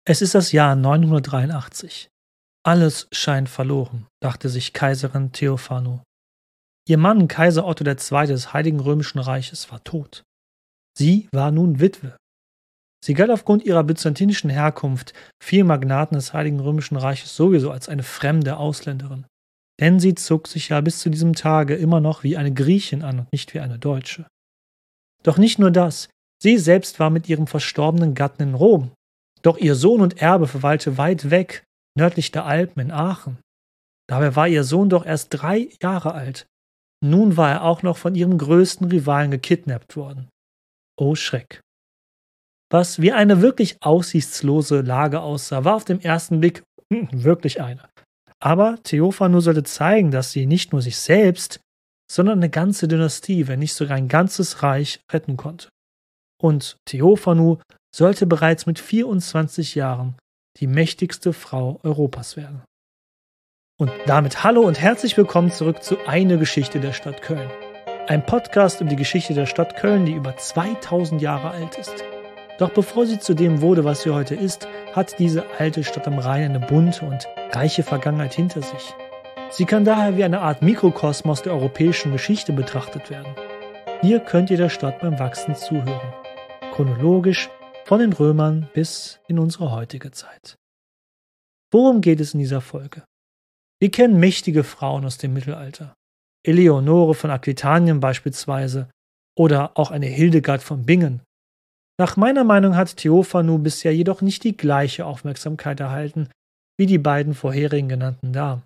Es ist das Jahr 983. Alles scheint verloren, dachte sich Kaiserin Theophano. Ihr Mann, Kaiser Otto II. Des Heiligen Römischen Reiches, war tot. Sie war nun Witwe. Sie galt aufgrund ihrer byzantinischen Herkunft vielen Magnaten des Heiligen Römischen Reiches sowieso als eine fremde Ausländerin. Denn sie zog sich ja bis zu diesem Tage immer noch wie eine Griechin an und nicht wie eine Deutsche. Doch nicht nur das, sie selbst war mit ihrem verstorbenen Gatten in Rom. Doch ihr Sohn und Erbe verweilte weit weg, nördlich der Alpen in Aachen. Dabei war ihr Sohn doch erst 3 Jahre alt. Nun war er auch noch von ihrem größten Rivalen gekidnappt worden. Oh Schreck. Was wie eine wirklich aussichtslose Lage aussah, war auf den ersten Blick wirklich eine. Aber Theophano sollte zeigen, dass sie nicht nur sich selbst, sondern eine ganze Dynastie, wenn nicht sogar ein ganzes Reich retten konnte. Und Theophano sollte bereits mit 24 Jahren die mächtigste Frau Europas werden. Und damit hallo und herzlich willkommen zurück zu Eine Geschichte der Stadt Köln. Ein Podcast über die Geschichte der Stadt Köln, die über 2000 Jahre alt ist. Doch bevor sie zu dem wurde, was sie heute ist, hat diese alte Stadt am Rhein eine bunte und reiche Vergangenheit hinter sich. Sie kann daher wie eine Art Mikrokosmos der europäischen Geschichte betrachtet werden. Hier könnt ihr der Stadt beim Wachsen zuhören. Chronologisch von den Römern bis in unsere heutige Zeit. Worum geht es in dieser Folge? Wir kennen mächtige Frauen aus dem Mittelalter. Eleonore von Aquitanien beispielsweise oder auch eine Hildegard von Bingen. Nach meiner Meinung hat Theophano bisher jedoch nicht die gleiche Aufmerksamkeit erhalten wie die beiden vorherigen genannten Damen.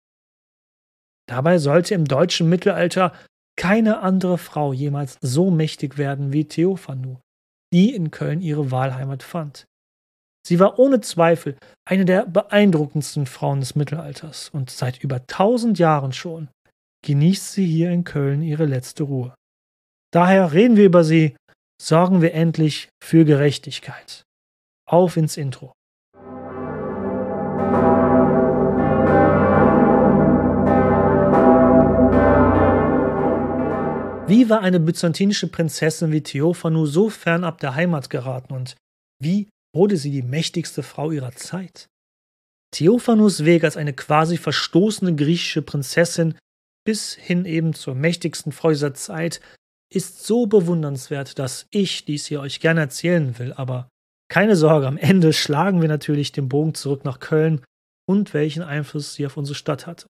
Dabei sollte im deutschen Mittelalter keine andere Frau jemals so mächtig werden wie Theophano, die in Köln ihre Wahlheimat fand. Sie war ohne Zweifel eine der beeindruckendsten Frauen des Mittelalters und seit über 1000 Jahren schon genießt sie hier in Köln ihre letzte Ruhe. Daher reden wir über sie, sorgen wir endlich für Gerechtigkeit. Auf ins Intro. Wie war eine byzantinische Prinzessin wie Theophano so fernab der Heimat geraten und wie wurde sie die mächtigste Frau ihrer Zeit? Theophanos Weg als eine quasi verstoßene griechische Prinzessin bis hin eben zur mächtigsten Frau dieser Zeit ist so bewundernswert, dass ich dies hier euch gerne erzählen will, aber keine Sorge, am Ende schlagen wir natürlich den Bogen zurück nach Köln und welchen Einfluss sie auf unsere Stadt hatte.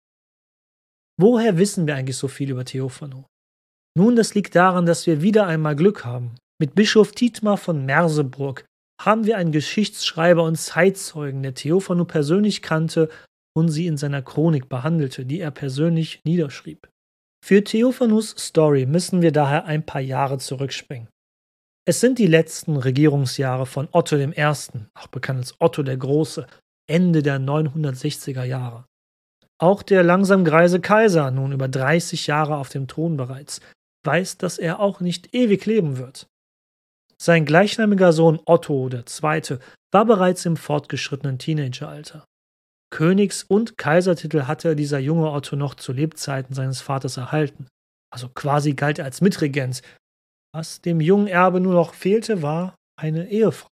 Woher wissen wir eigentlich so viel über Theophano? Nun, das liegt daran, dass wir wieder einmal Glück haben. Mit Bischof Dietmar von Merseburg haben wir einen Geschichtsschreiber und Zeitzeugen, der Theophano persönlich kannte und sie in seiner Chronik behandelte, die er persönlich niederschrieb. Für Theophanos Story müssen wir daher ein paar Jahre zurückspringen. Es sind die letzten Regierungsjahre von Otto I., auch bekannt als Otto der Große, Ende der 960er Jahre. Auch der langsam greise Kaiser, nun über 30 Jahre auf dem Thron bereits, weiß, dass er auch nicht ewig leben wird. Sein gleichnamiger Sohn Otto II. War bereits im fortgeschrittenen Teenageralter. Königs- und Kaisertitel hatte dieser junge Otto noch zu Lebzeiten seines Vaters erhalten. Also quasi galt er als Mitregent. Was dem jungen Erbe nur noch fehlte, war eine Ehefrau.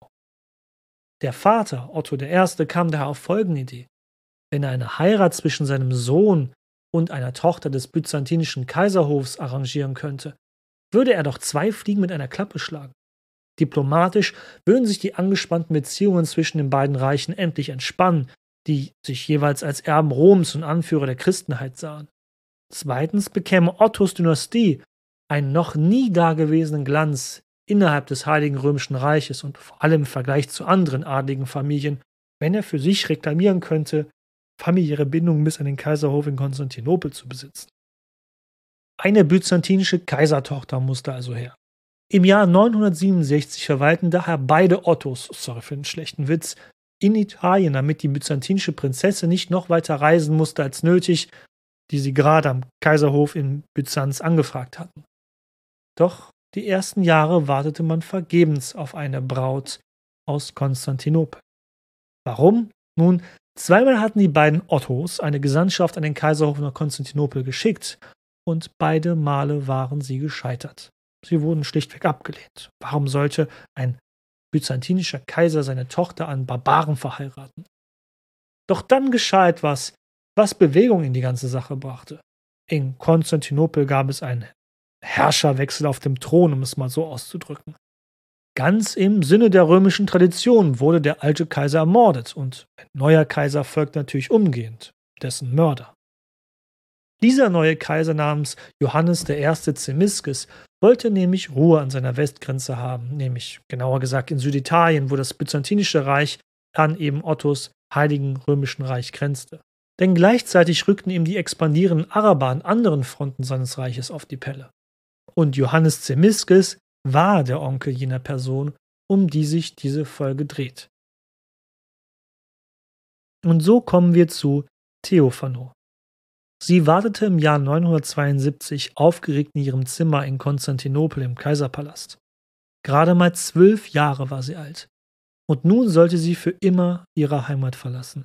Der Vater, Otto I., kam daher auf folgende Idee. Wenn er eine Heirat zwischen seinem Sohn und einer Tochter des byzantinischen Kaiserhofs arrangieren könnte, würde er doch 2 Fliegen mit einer Klappe schlagen. Diplomatisch würden sich die angespannten Beziehungen zwischen den beiden Reichen endlich entspannen, die sich jeweils als Erben Roms und Anführer der Christenheit sahen. Zweitens bekäme Ottos Dynastie einen noch nie dagewesenen Glanz innerhalb des Heiligen Römischen Reiches und vor allem im Vergleich zu anderen adligen Familien, wenn er für sich reklamieren könnte, familiäre Bindungen bis an den Kaiserhof in Konstantinopel zu besitzen. Eine byzantinische Kaisertochter musste also her. Im Jahr 967 verweilten daher beide Ottos, sorry für den schlechten Witz, in Italien, damit die byzantinische Prinzessin nicht noch weiter reisen musste als nötig, die sie gerade am Kaiserhof in Byzanz angefragt hatten. Doch die ersten Jahre wartete man vergebens auf eine Braut aus Konstantinopel. Warum? Nun, zweimal hatten die beiden Ottos eine Gesandtschaft an den Kaiserhof nach Konstantinopel geschickt und beide Male waren sie gescheitert. Sie wurden schlichtweg abgelehnt. Warum sollte ein byzantinischer Kaiser seine Tochter an Barbaren verheiraten. Doch dann geschah etwas, was Bewegung in die ganze Sache brachte. In Konstantinopel gab es einen Herrscherwechsel auf dem Thron, um es mal so auszudrücken. Ganz im Sinne der römischen Tradition wurde der alte Kaiser ermordet und ein neuer Kaiser folgt natürlich umgehend, dessen Mörder. Dieser neue Kaiser namens Johannes I. Zimisces wollte nämlich Ruhe an seiner Westgrenze haben, nämlich genauer gesagt in Süditalien, wo das Byzantinische Reich an eben Ottos Heiligen Römischen Reich grenzte. Denn gleichzeitig rückten ihm die expandierenden Araber an anderen Fronten seines Reiches auf die Pelle. Und Johannes Zimisces war der Onkel jener Person, um die sich diese Folge dreht. Und so kommen wir zu Theophano. Sie wartete im Jahr 972 aufgeregt in ihrem Zimmer in Konstantinopel im Kaiserpalast. Gerade mal 12 Jahre war sie alt. Und nun sollte sie für immer ihre Heimat verlassen.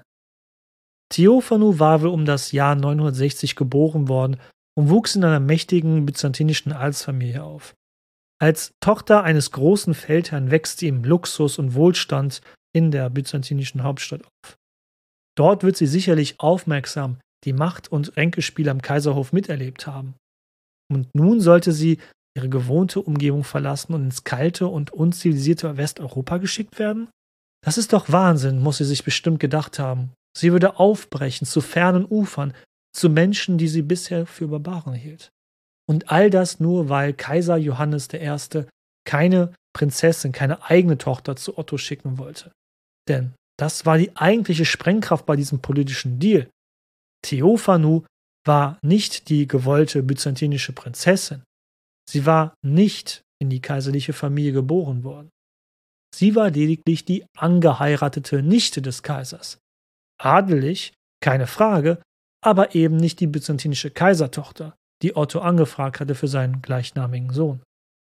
Theophano war wohl um das Jahr 960 geboren worden und wuchs in einer mächtigen byzantinischen Adelsfamilie auf. Als Tochter eines großen Feldherrn wächst sie im Luxus und Wohlstand in der byzantinischen Hauptstadt auf. Dort wird sie sicherlich aufmerksam die Macht- und Ränkespiele am Kaiserhof miterlebt haben. Und nun sollte sie ihre gewohnte Umgebung verlassen und ins kalte und unzivilisierte Westeuropa geschickt werden? Das ist doch Wahnsinn, muss sie sich bestimmt gedacht haben. Sie würde aufbrechen zu fernen Ufern, zu Menschen, die sie bisher für Barbaren hielt. Und all das nur, weil Kaiser Johannes I. keine Prinzessin, keine eigene Tochter zu Otto schicken wollte. Denn das war die eigentliche Sprengkraft bei diesem politischen Deal. Theophano war nicht die gewollte byzantinische Prinzessin. Sie war nicht in die kaiserliche Familie geboren worden. Sie war lediglich die angeheiratete Nichte des Kaisers. Adelig, keine Frage, aber eben nicht die byzantinische Kaisertochter, die Otto angefragt hatte für seinen gleichnamigen Sohn.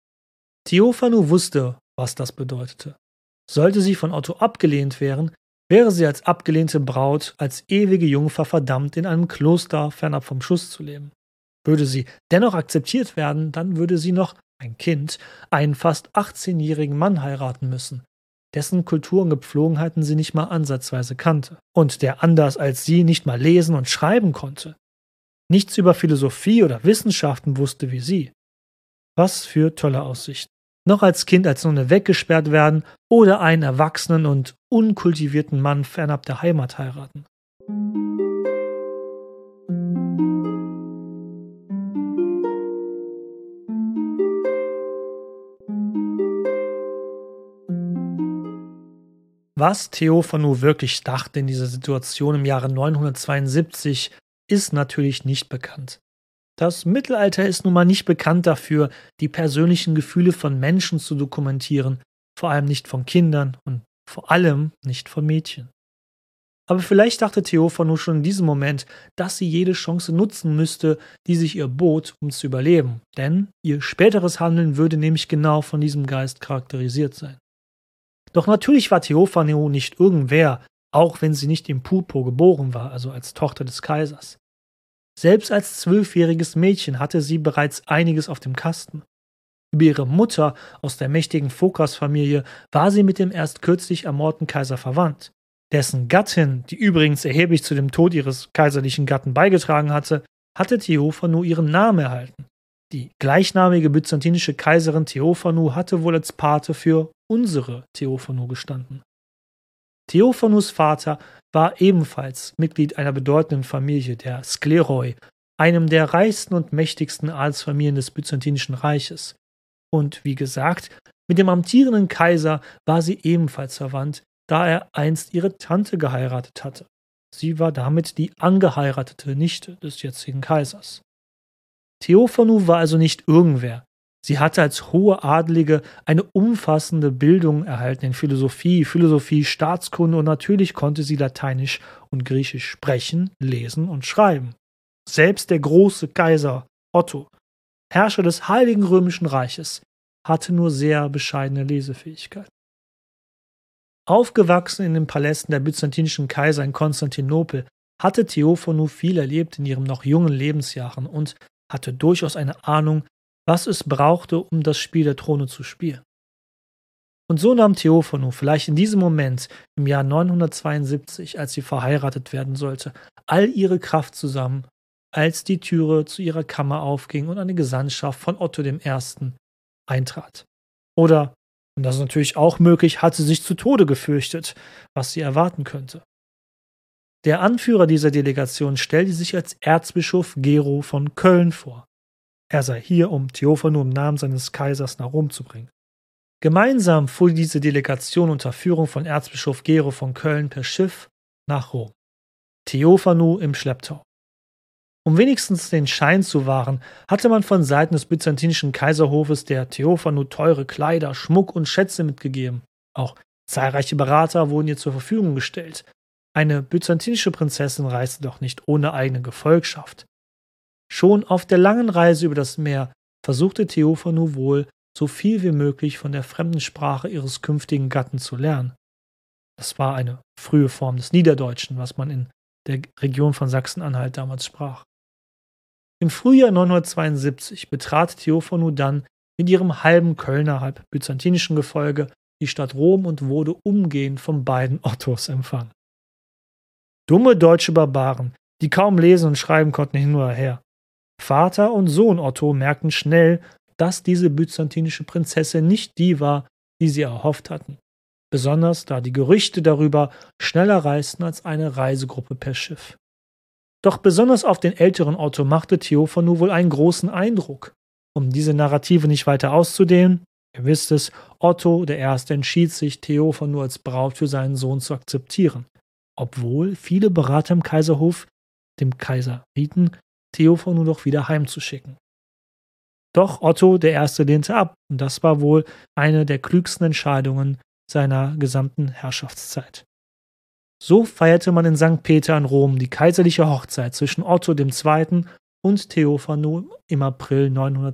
Theophano wusste, was das bedeutete. Sollte sie von Otto abgelehnt werden, wäre sie als abgelehnte Braut, als ewige Jungfer verdammt, in einem Kloster fernab vom Schuss zu leben. Würde sie dennoch akzeptiert werden, dann würde sie noch, ein Kind, einen fast 18-jährigen Mann heiraten müssen, dessen Kultur und Gepflogenheiten sie nicht mal ansatzweise kannte und der anders als sie nicht mal lesen und schreiben konnte. Nichts über Philosophie oder Wissenschaften wusste wie sie. Was für tolle Aussichten. Noch als Kind als Nonne weggesperrt werden oder einen erwachsenen und unkultivierten Mann fernab der Heimat heiraten. Was Theophano wirklich dachte in dieser Situation im Jahre 972, ist natürlich nicht bekannt. Das Mittelalter ist nun mal nicht bekannt dafür, die persönlichen Gefühle von Menschen zu dokumentieren, vor allem nicht von Kindern und vor allem nicht von Mädchen. Aber vielleicht dachte Theophano schon in diesem Moment, dass sie jede Chance nutzen müsste, die sich ihr bot, um zu überleben, denn ihr späteres Handeln würde nämlich genau von diesem Geist charakterisiert sein. Doch natürlich war Theophano nicht irgendwer, auch wenn sie nicht im Purpur geboren war, also als Tochter des Kaisers. Selbst als 12-jähriges Mädchen hatte sie bereits einiges auf dem Kasten. Über ihre Mutter aus der mächtigen Phokas-Familie war sie mit dem erst kürzlich ermordeten Kaiser verwandt. Dessen Gattin, die übrigens erheblich zu dem Tod ihres kaiserlichen Gatten beigetragen hatte, Theophano ihren Namen erhalten. Die gleichnamige byzantinische Kaiserin Theophano hatte wohl als Pate für unsere Theophano gestanden. Theophanos Vater war ebenfalls Mitglied einer bedeutenden Familie, der Skleroi, einem der reichsten und mächtigsten Adelsfamilien des Byzantinischen Reiches. Und wie gesagt, mit dem amtierenden Kaiser war sie ebenfalls verwandt, da er einst ihre Tante geheiratet hatte. Sie war damit die angeheiratete Nichte des jetzigen Kaisers. Theophano war also nicht irgendwer. Sie hatte als hohe Adelige eine umfassende Bildung erhalten in Philosophie, Staatskunde und natürlich konnte sie Lateinisch und Griechisch sprechen, lesen und schreiben. Selbst der große Kaiser Otto, Herrscher des Heiligen Römischen Reiches, hatte nur sehr bescheidene Lesefähigkeit. Aufgewachsen in den Palästen der byzantinischen Kaiser in Konstantinopel, hatte Theophano viel erlebt in ihren noch jungen Lebensjahren und hatte durchaus eine Ahnung, was es brauchte, um das Spiel der Throne zu spielen. Und so nahm Theophanu vielleicht in diesem Moment im Jahr 972, als sie verheiratet werden sollte, all ihre Kraft zusammen, als die Türe zu ihrer Kammer aufging und eine Gesandtschaft von Otto I. eintrat. Oder, und das ist natürlich auch möglich, hat sie sich zu Tode gefürchtet, was sie erwarten könnte. Der Anführer dieser Delegation stellte sich als Erzbischof Gero von Köln vor. Er sei hier, um Theophanu im Namen seines Kaisers nach Rom zu bringen. Gemeinsam fuhr diese Delegation unter Führung von Erzbischof Gero von Köln per Schiff nach Rom. Theophanu im Schlepptau. Um wenigstens den Schein zu wahren, hatte man von Seiten des byzantinischen Kaiserhofes der Theophanu teure Kleider, Schmuck und Schätze mitgegeben. Auch zahlreiche Berater wurden ihr zur Verfügung gestellt. Eine byzantinische Prinzessin reiste doch nicht ohne eigene Gefolgschaft. Schon auf der langen Reise über das Meer versuchte Theophanu wohl, so viel wie möglich von der fremden Sprache ihres künftigen Gatten zu lernen. Das war eine frühe Form des Niederdeutschen, was man in der Region von Sachsen-Anhalt damals sprach. Im Frühjahr 972 betrat Theophanu dann mit ihrem halben Kölner, halb byzantinischen Gefolge die Stadt Rom und wurde umgehend von beiden Ottos empfangen. Dumme deutsche Barbaren, die kaum lesen und schreiben konnten, hin oder her. Vater und Sohn Otto merkten schnell, dass diese byzantinische Prinzessin nicht die war, die sie erhofft hatten. Besonders da die Gerüchte darüber schneller reisten als eine Reisegruppe per Schiff. Doch besonders auf den älteren Otto machte Theophanu wohl einen großen Eindruck. Um diese Narrative nicht weiter auszudehnen, ihr wisst es, Otto I. entschied sich, Theophanu als Braut für seinen Sohn zu akzeptieren, obwohl viele Berater im Kaiserhof dem Kaiser rieten, Theophanu doch wieder heimzuschicken. Doch Otto I. lehnte ab, und das war wohl eine der klügsten Entscheidungen seiner gesamten Herrschaftszeit. So feierte man in St. Peter in Rom die kaiserliche Hochzeit zwischen Otto II. Und Theophanu im April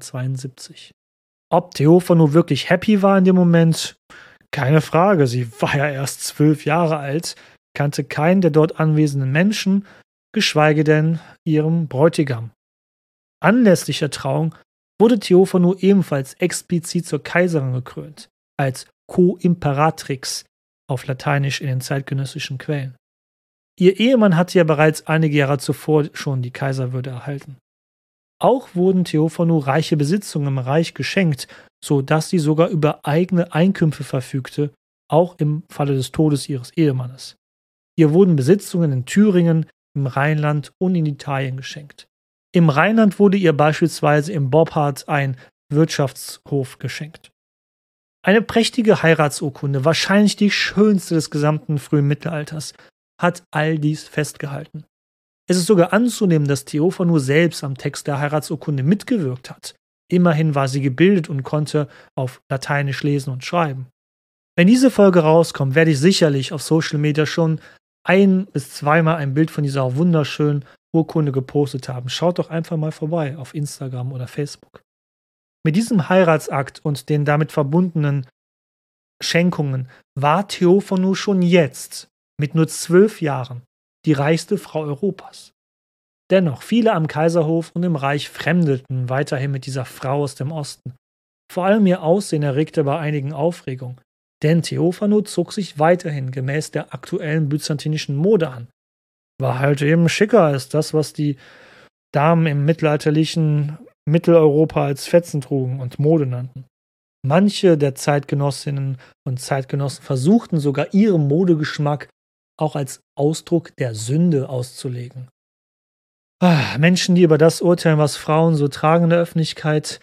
972. Ob Theophanu wirklich happy war in dem Moment? Keine Frage, sie war ja erst 12 Jahre alt, kannte keinen der dort anwesenden Menschen, geschweige denn ihrem Bräutigam. Anlässlich der Trauung wurde Theophanu ebenfalls explizit zur Kaiserin gekrönt, als Co-Imperatrix auf Lateinisch in den zeitgenössischen Quellen. Ihr Ehemann hatte ja bereits einige Jahre zuvor schon die Kaiserwürde erhalten. Auch wurden Theophanu reiche Besitzungen im Reich geschenkt, so dass sie sogar über eigene Einkünfte verfügte, auch im Falle des Todes ihres Ehemannes. Ihr wurden Besitzungen in Thüringen, im Rheinland und in Italien geschenkt. Im Rheinland wurde ihr beispielsweise im Boppard ein Wirtschaftshof geschenkt. Eine prächtige Heiratsurkunde, wahrscheinlich die schönste des gesamten frühen Mittelalters, hat all dies festgehalten. Es ist sogar anzunehmen, dass Theophanu selbst am Text der Heiratsurkunde mitgewirkt hat. Immerhin war sie gebildet und konnte auf Lateinisch lesen und schreiben. Wenn diese Folge rauskommt, werde ich sicherlich auf Social Media schon 1- bis 2-mal ein Bild von dieser wunderschönen Urkunde gepostet haben. Schaut doch einfach mal vorbei auf Instagram oder Facebook. Mit diesem Heiratsakt und den damit verbundenen Schenkungen war Theophanu schon jetzt, mit nur 12 Jahren, die reichste Frau Europas. Dennoch, viele am Kaiserhof und im Reich fremdelten weiterhin mit dieser Frau aus dem Osten. Vor allem ihr Aussehen erregte bei einigen Aufregung, denn Theophanu zog sich weiterhin gemäß der aktuellen byzantinischen Mode an. War halt eben schicker als das, was die Damen im mittelalterlichen Mitteleuropa als Fetzen trugen und Mode nannten. Manche der Zeitgenossinnen und Zeitgenossen versuchten sogar ihren Modegeschmack auch als Ausdruck der Sünde auszulegen. Menschen, die über das urteilen, was Frauen so tragen in der Öffentlichkeit,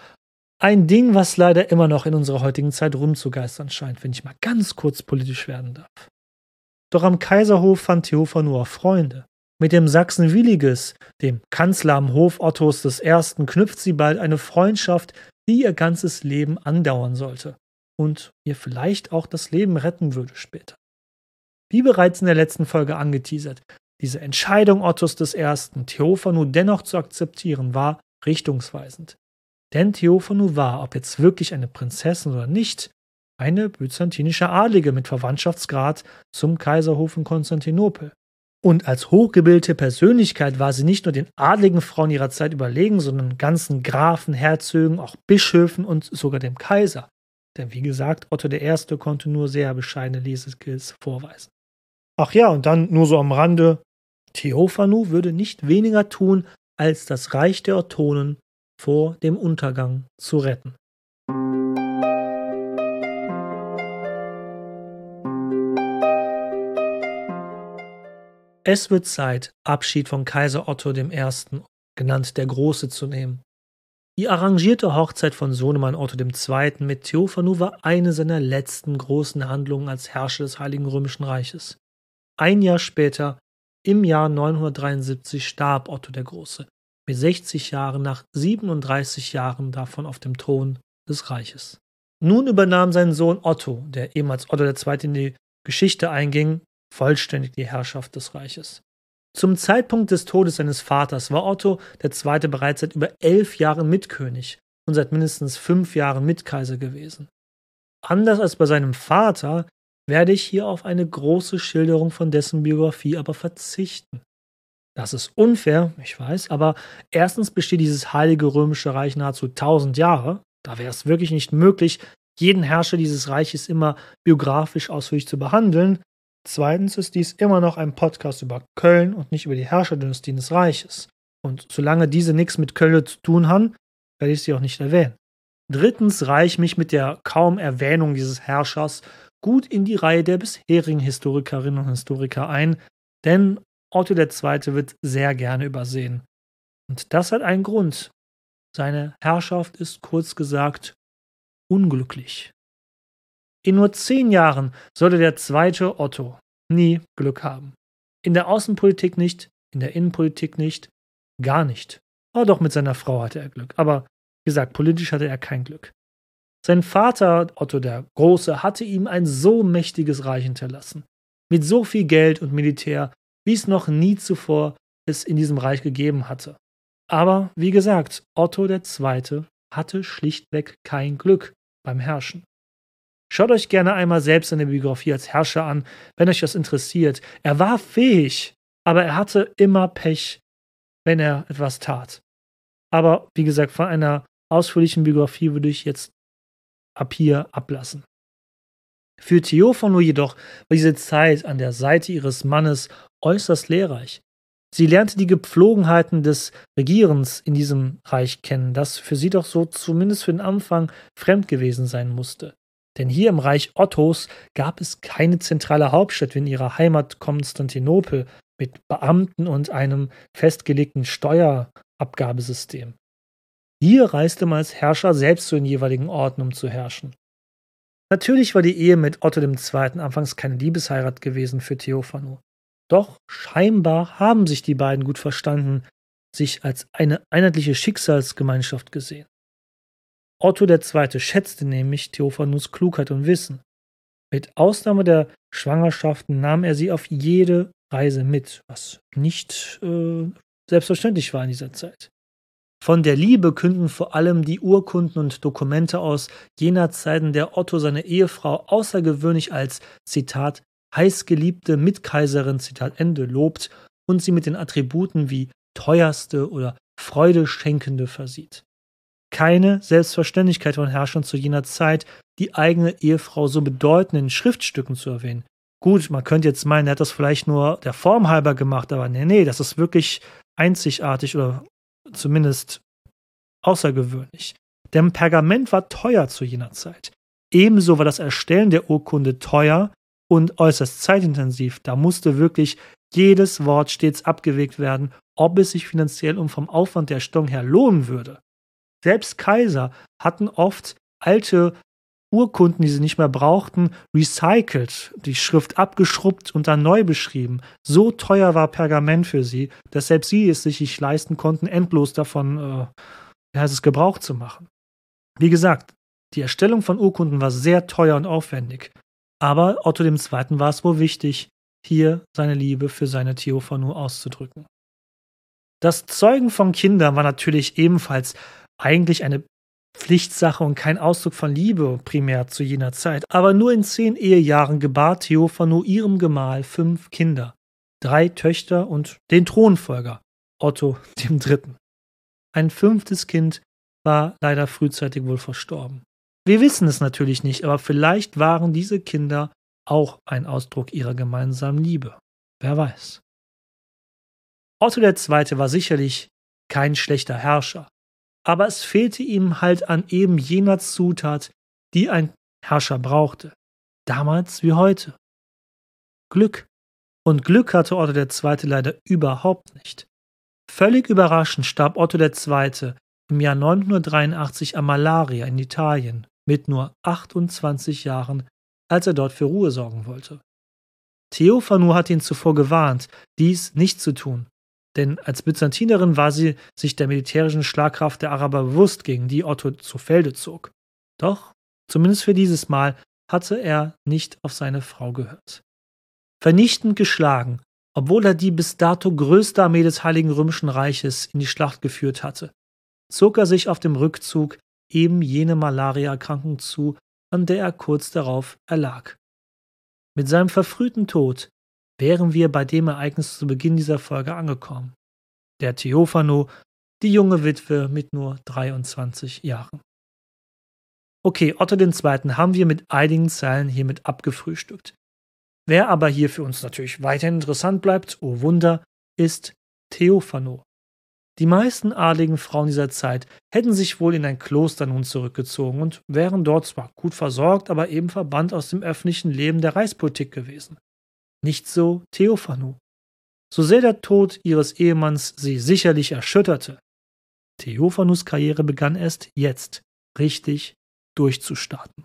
ein Ding, was leider immer noch in unserer heutigen Zeit rumzugeistern scheint, wenn ich mal ganz kurz politisch werden darf. Doch am Kaiserhof fand Theophanu auch Freunde. Mit dem Sachsen Williges, dem Kanzler am Hof Ottos I., knüpft sie bald eine Freundschaft, die ihr ganzes Leben andauern sollte und ihr vielleicht auch das Leben retten würde später. Wie bereits in der letzten Folge angeteasert, diese Entscheidung Ottos I., Theophanu dennoch zu akzeptieren, war richtungsweisend. Denn Theophanu war, ob jetzt wirklich eine Prinzessin oder nicht, eine byzantinische Adlige mit Verwandtschaftsgrad zum Kaiserhof in Konstantinopel. Und als hochgebildete Persönlichkeit war sie nicht nur den adligen Frauen ihrer Zeit überlegen, sondern ganzen Grafen, Herzögen, auch Bischöfen und sogar dem Kaiser. denn wie gesagt, Otto I. konnte nur sehr bescheidene Leseskills vorweisen. Ach ja, und dann nur so am Rande, Theophanu würde nicht weniger tun, als das Reich der Ottonen vor dem Untergang zu retten. Es wird Zeit, Abschied von Kaiser Otto I., genannt der Große, zu nehmen. Die arrangierte Hochzeit von Sohnemann Otto II. Mit Theophanu war eine seiner letzten großen Handlungen als Herrscher des Heiligen Römischen Reiches. Ein Jahr später, im Jahr 973, starb Otto der Große, mit 60 Jahren nach 37 Jahren davon auf dem Thron des Reiches. Nun übernahm sein Sohn Otto, der eben als Otto II. In die Geschichte einging, vollständig die Herrschaft des Reiches. Zum Zeitpunkt des Todes seines Vaters war Otto II. Bereits seit über 11 Jahren Mitkönig und seit mindestens 5 Jahren Mitkaiser gewesen. Anders als bei seinem Vater werde ich hier auf eine große Schilderung von dessen Biografie aber verzichten. Das ist unfair, ich weiß, aber erstens besteht dieses Heilige Römische Reich nahezu 1000 Jahre. Da wäre es wirklich nicht möglich, jeden Herrscher dieses Reiches immer biografisch ausführlich zu behandeln. Zweitens ist dies immer noch ein Podcast über Köln und nicht über die Herrscherdynastien des Reiches. Und solange diese nichts mit Köln zu tun haben, werde ich sie auch nicht erwähnen. Drittens reihe ich mich mit der kaum Erwähnung dieses Herrschers gut in die Reihe der bisherigen Historikerinnen und Historiker ein, denn Otto II. Wird sehr gerne übersehen. Und das hat einen Grund. Seine Herrschaft ist kurz gesagt unglücklich. In nur 10 Jahren sollte der zweite Otto nie Glück haben. In der Außenpolitik nicht, in der Innenpolitik nicht, gar nicht. Aber doch mit seiner Frau hatte er Glück. Aber wie gesagt, politisch hatte er kein Glück. Sein Vater, Otto der Große, hatte ihm ein so mächtiges Reich hinterlassen. Mit so viel Geld und Militär, wie es noch nie zuvor es in diesem Reich gegeben hatte. Aber wie gesagt, Otto II. Hatte schlichtweg kein Glück beim Herrschen. Schaut euch gerne einmal selbst seine Biografie als Herrscher an, wenn euch das interessiert. Er war fähig, aber er hatte immer Pech, wenn er etwas tat. Aber wie gesagt, von einer ausführlichen Biografie würde ich jetzt ab hier ablassen. Für Theophanu jedoch war diese Zeit an der Seite ihres Mannes äußerst lehrreich. Sie lernte die Gepflogenheiten des Regierens in diesem Reich kennen, das für sie doch so zumindest für den Anfang fremd gewesen sein musste. Denn hier im Reich Ottos gab es keine zentrale Hauptstadt wie in ihrer Heimat Konstantinopel mit Beamten und einem festgelegten Steuerabgabesystem. Hier reiste man als Herrscher selbst zu den jeweiligen Orten, um zu herrschen. Natürlich war die Ehe mit Otto II. Anfangs keine Liebesheirat gewesen für Theophanu. Doch scheinbar haben sich die beiden gut verstanden, sich als eine einheitliche Schicksalsgemeinschaft gesehen. Otto II. Schätzte nämlich Theophanus Klugheit und Wissen. Mit Ausnahme der Schwangerschaften nahm er sie auf jede Reise mit, was nicht selbstverständlich war in dieser Zeit. Von der Liebe künden vor allem die Urkunden und Dokumente aus jener Zeit, in der Otto seine Ehefrau außergewöhnlich als, Zitat, heißgeliebte Mitkaiserin, Zitat Ende, lobt und sie mit den Attributen wie teuerste oder freudeschenkende versieht. Keine Selbstverständlichkeit von Herrschern zu jener Zeit, die eigene Ehefrau so bedeutend in Schriftstücken zu erwähnen. Gut, man könnte jetzt meinen, er hat das vielleicht nur der Form halber gemacht, aber nee, das ist wirklich einzigartig oder zumindest außergewöhnlich. Denn Pergament war teuer zu jener Zeit. Ebenso war das Erstellen der Urkunde teuer und äußerst zeitintensiv. Da musste wirklich jedes Wort stets abgewegt werden, ob es sich finanziell und vom Aufwand der Erstellung her lohnen würde. Selbst Kaiser hatten oft alte Urkunden, die sie nicht mehr brauchten, recycelt, die Schrift abgeschrubbt und dann neu beschrieben. So teuer war Pergament für sie, dass selbst sie es sich nicht leisten konnten, endlos davon Gebrauch zu machen. Wie gesagt, die Erstellung von Urkunden war sehr teuer und aufwendig. Aber Otto II. War es wohl wichtig, hier seine Liebe für seine Theophanu auszudrücken. Das Zeugen von Kindern war natürlich ebenfalls eigentlich eine Pflichtsache und kein Ausdruck von Liebe primär zu jener Zeit. Aber nur in 10 Ehejahren gebar Theophanu ihrem Gemahl 5 Kinder, 3 Töchter und den Thronfolger, Otto III. Ein 5. Kind war leider frühzeitig wohl verstorben. Wir wissen es natürlich nicht, aber vielleicht waren diese Kinder auch ein Ausdruck ihrer gemeinsamen Liebe. Wer weiß. Otto II. War sicherlich kein schlechter Herrscher, aber es fehlte ihm halt an eben jener Zutat, die ein Herrscher brauchte. Damals wie heute. Glück. Und Glück hatte Otto II. Leider überhaupt nicht. Völlig überraschend starb Otto II. Im Jahr 983 an Malaria in Italien mit nur 28 Jahren, als er dort für Ruhe sorgen wollte. Theophanu hatte ihn zuvor gewarnt, dies nicht zu tun, denn als Byzantinerin war sie sich der militärischen Schlagkraft der Araber bewusst, gegen die Otto zu Felde zog. Doch, zumindest für dieses Mal, hatte er nicht auf seine Frau gehört. Vernichtend geschlagen, obwohl er die bis dato größte Armee des Heiligen Römischen Reiches in die Schlacht geführt hatte, zog er sich auf dem Rückzug eben jene Malaria-Erkrankung zu, an der er kurz darauf erlag. Mit seinem verfrühten Tod wären wir bei dem Ereignis zu Beginn dieser Folge angekommen. Der Theophano, die junge Witwe mit nur 23 Jahren. Okay, Otto II. Haben wir mit einigen Zeilen hiermit abgefrühstückt. Wer aber hier für uns natürlich weiterhin interessant bleibt, oh Wunder, ist Theophano. Die meisten adligen Frauen dieser Zeit hätten sich wohl in ein Kloster nun zurückgezogen und wären dort zwar gut versorgt, aber eben verbannt aus dem öffentlichen Leben der Reichspolitik gewesen. Nicht so Theophanu. So sehr der Tod ihres Ehemanns sie sicherlich erschütterte, Theophanus Karriere begann erst jetzt richtig durchzustarten.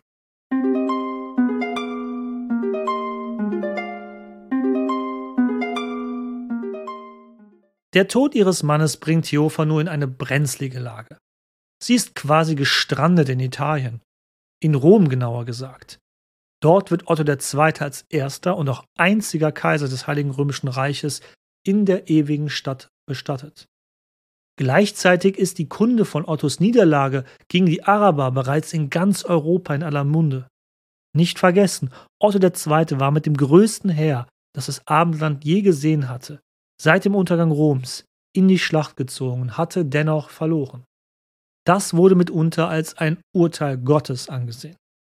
Der Tod ihres Mannes bringt Theophanu in eine brenzlige Lage. Sie ist quasi gestrandet in Italien, in Rom genauer gesagt. Dort wird Otto II. Als erster und auch einziger Kaiser des Heiligen Römischen Reiches in der ewigen Stadt bestattet. Gleichzeitig ist die Kunde von Ottos Niederlage gegen die Araber bereits in ganz Europa in aller Munde. Nicht vergessen, Otto II. War mit dem größten Heer, das das Abendland je gesehen hatte, seit dem Untergang Roms in die Schlacht gezogen und hatte dennoch verloren. Das wurde mitunter als ein Urteil Gottes angesehen.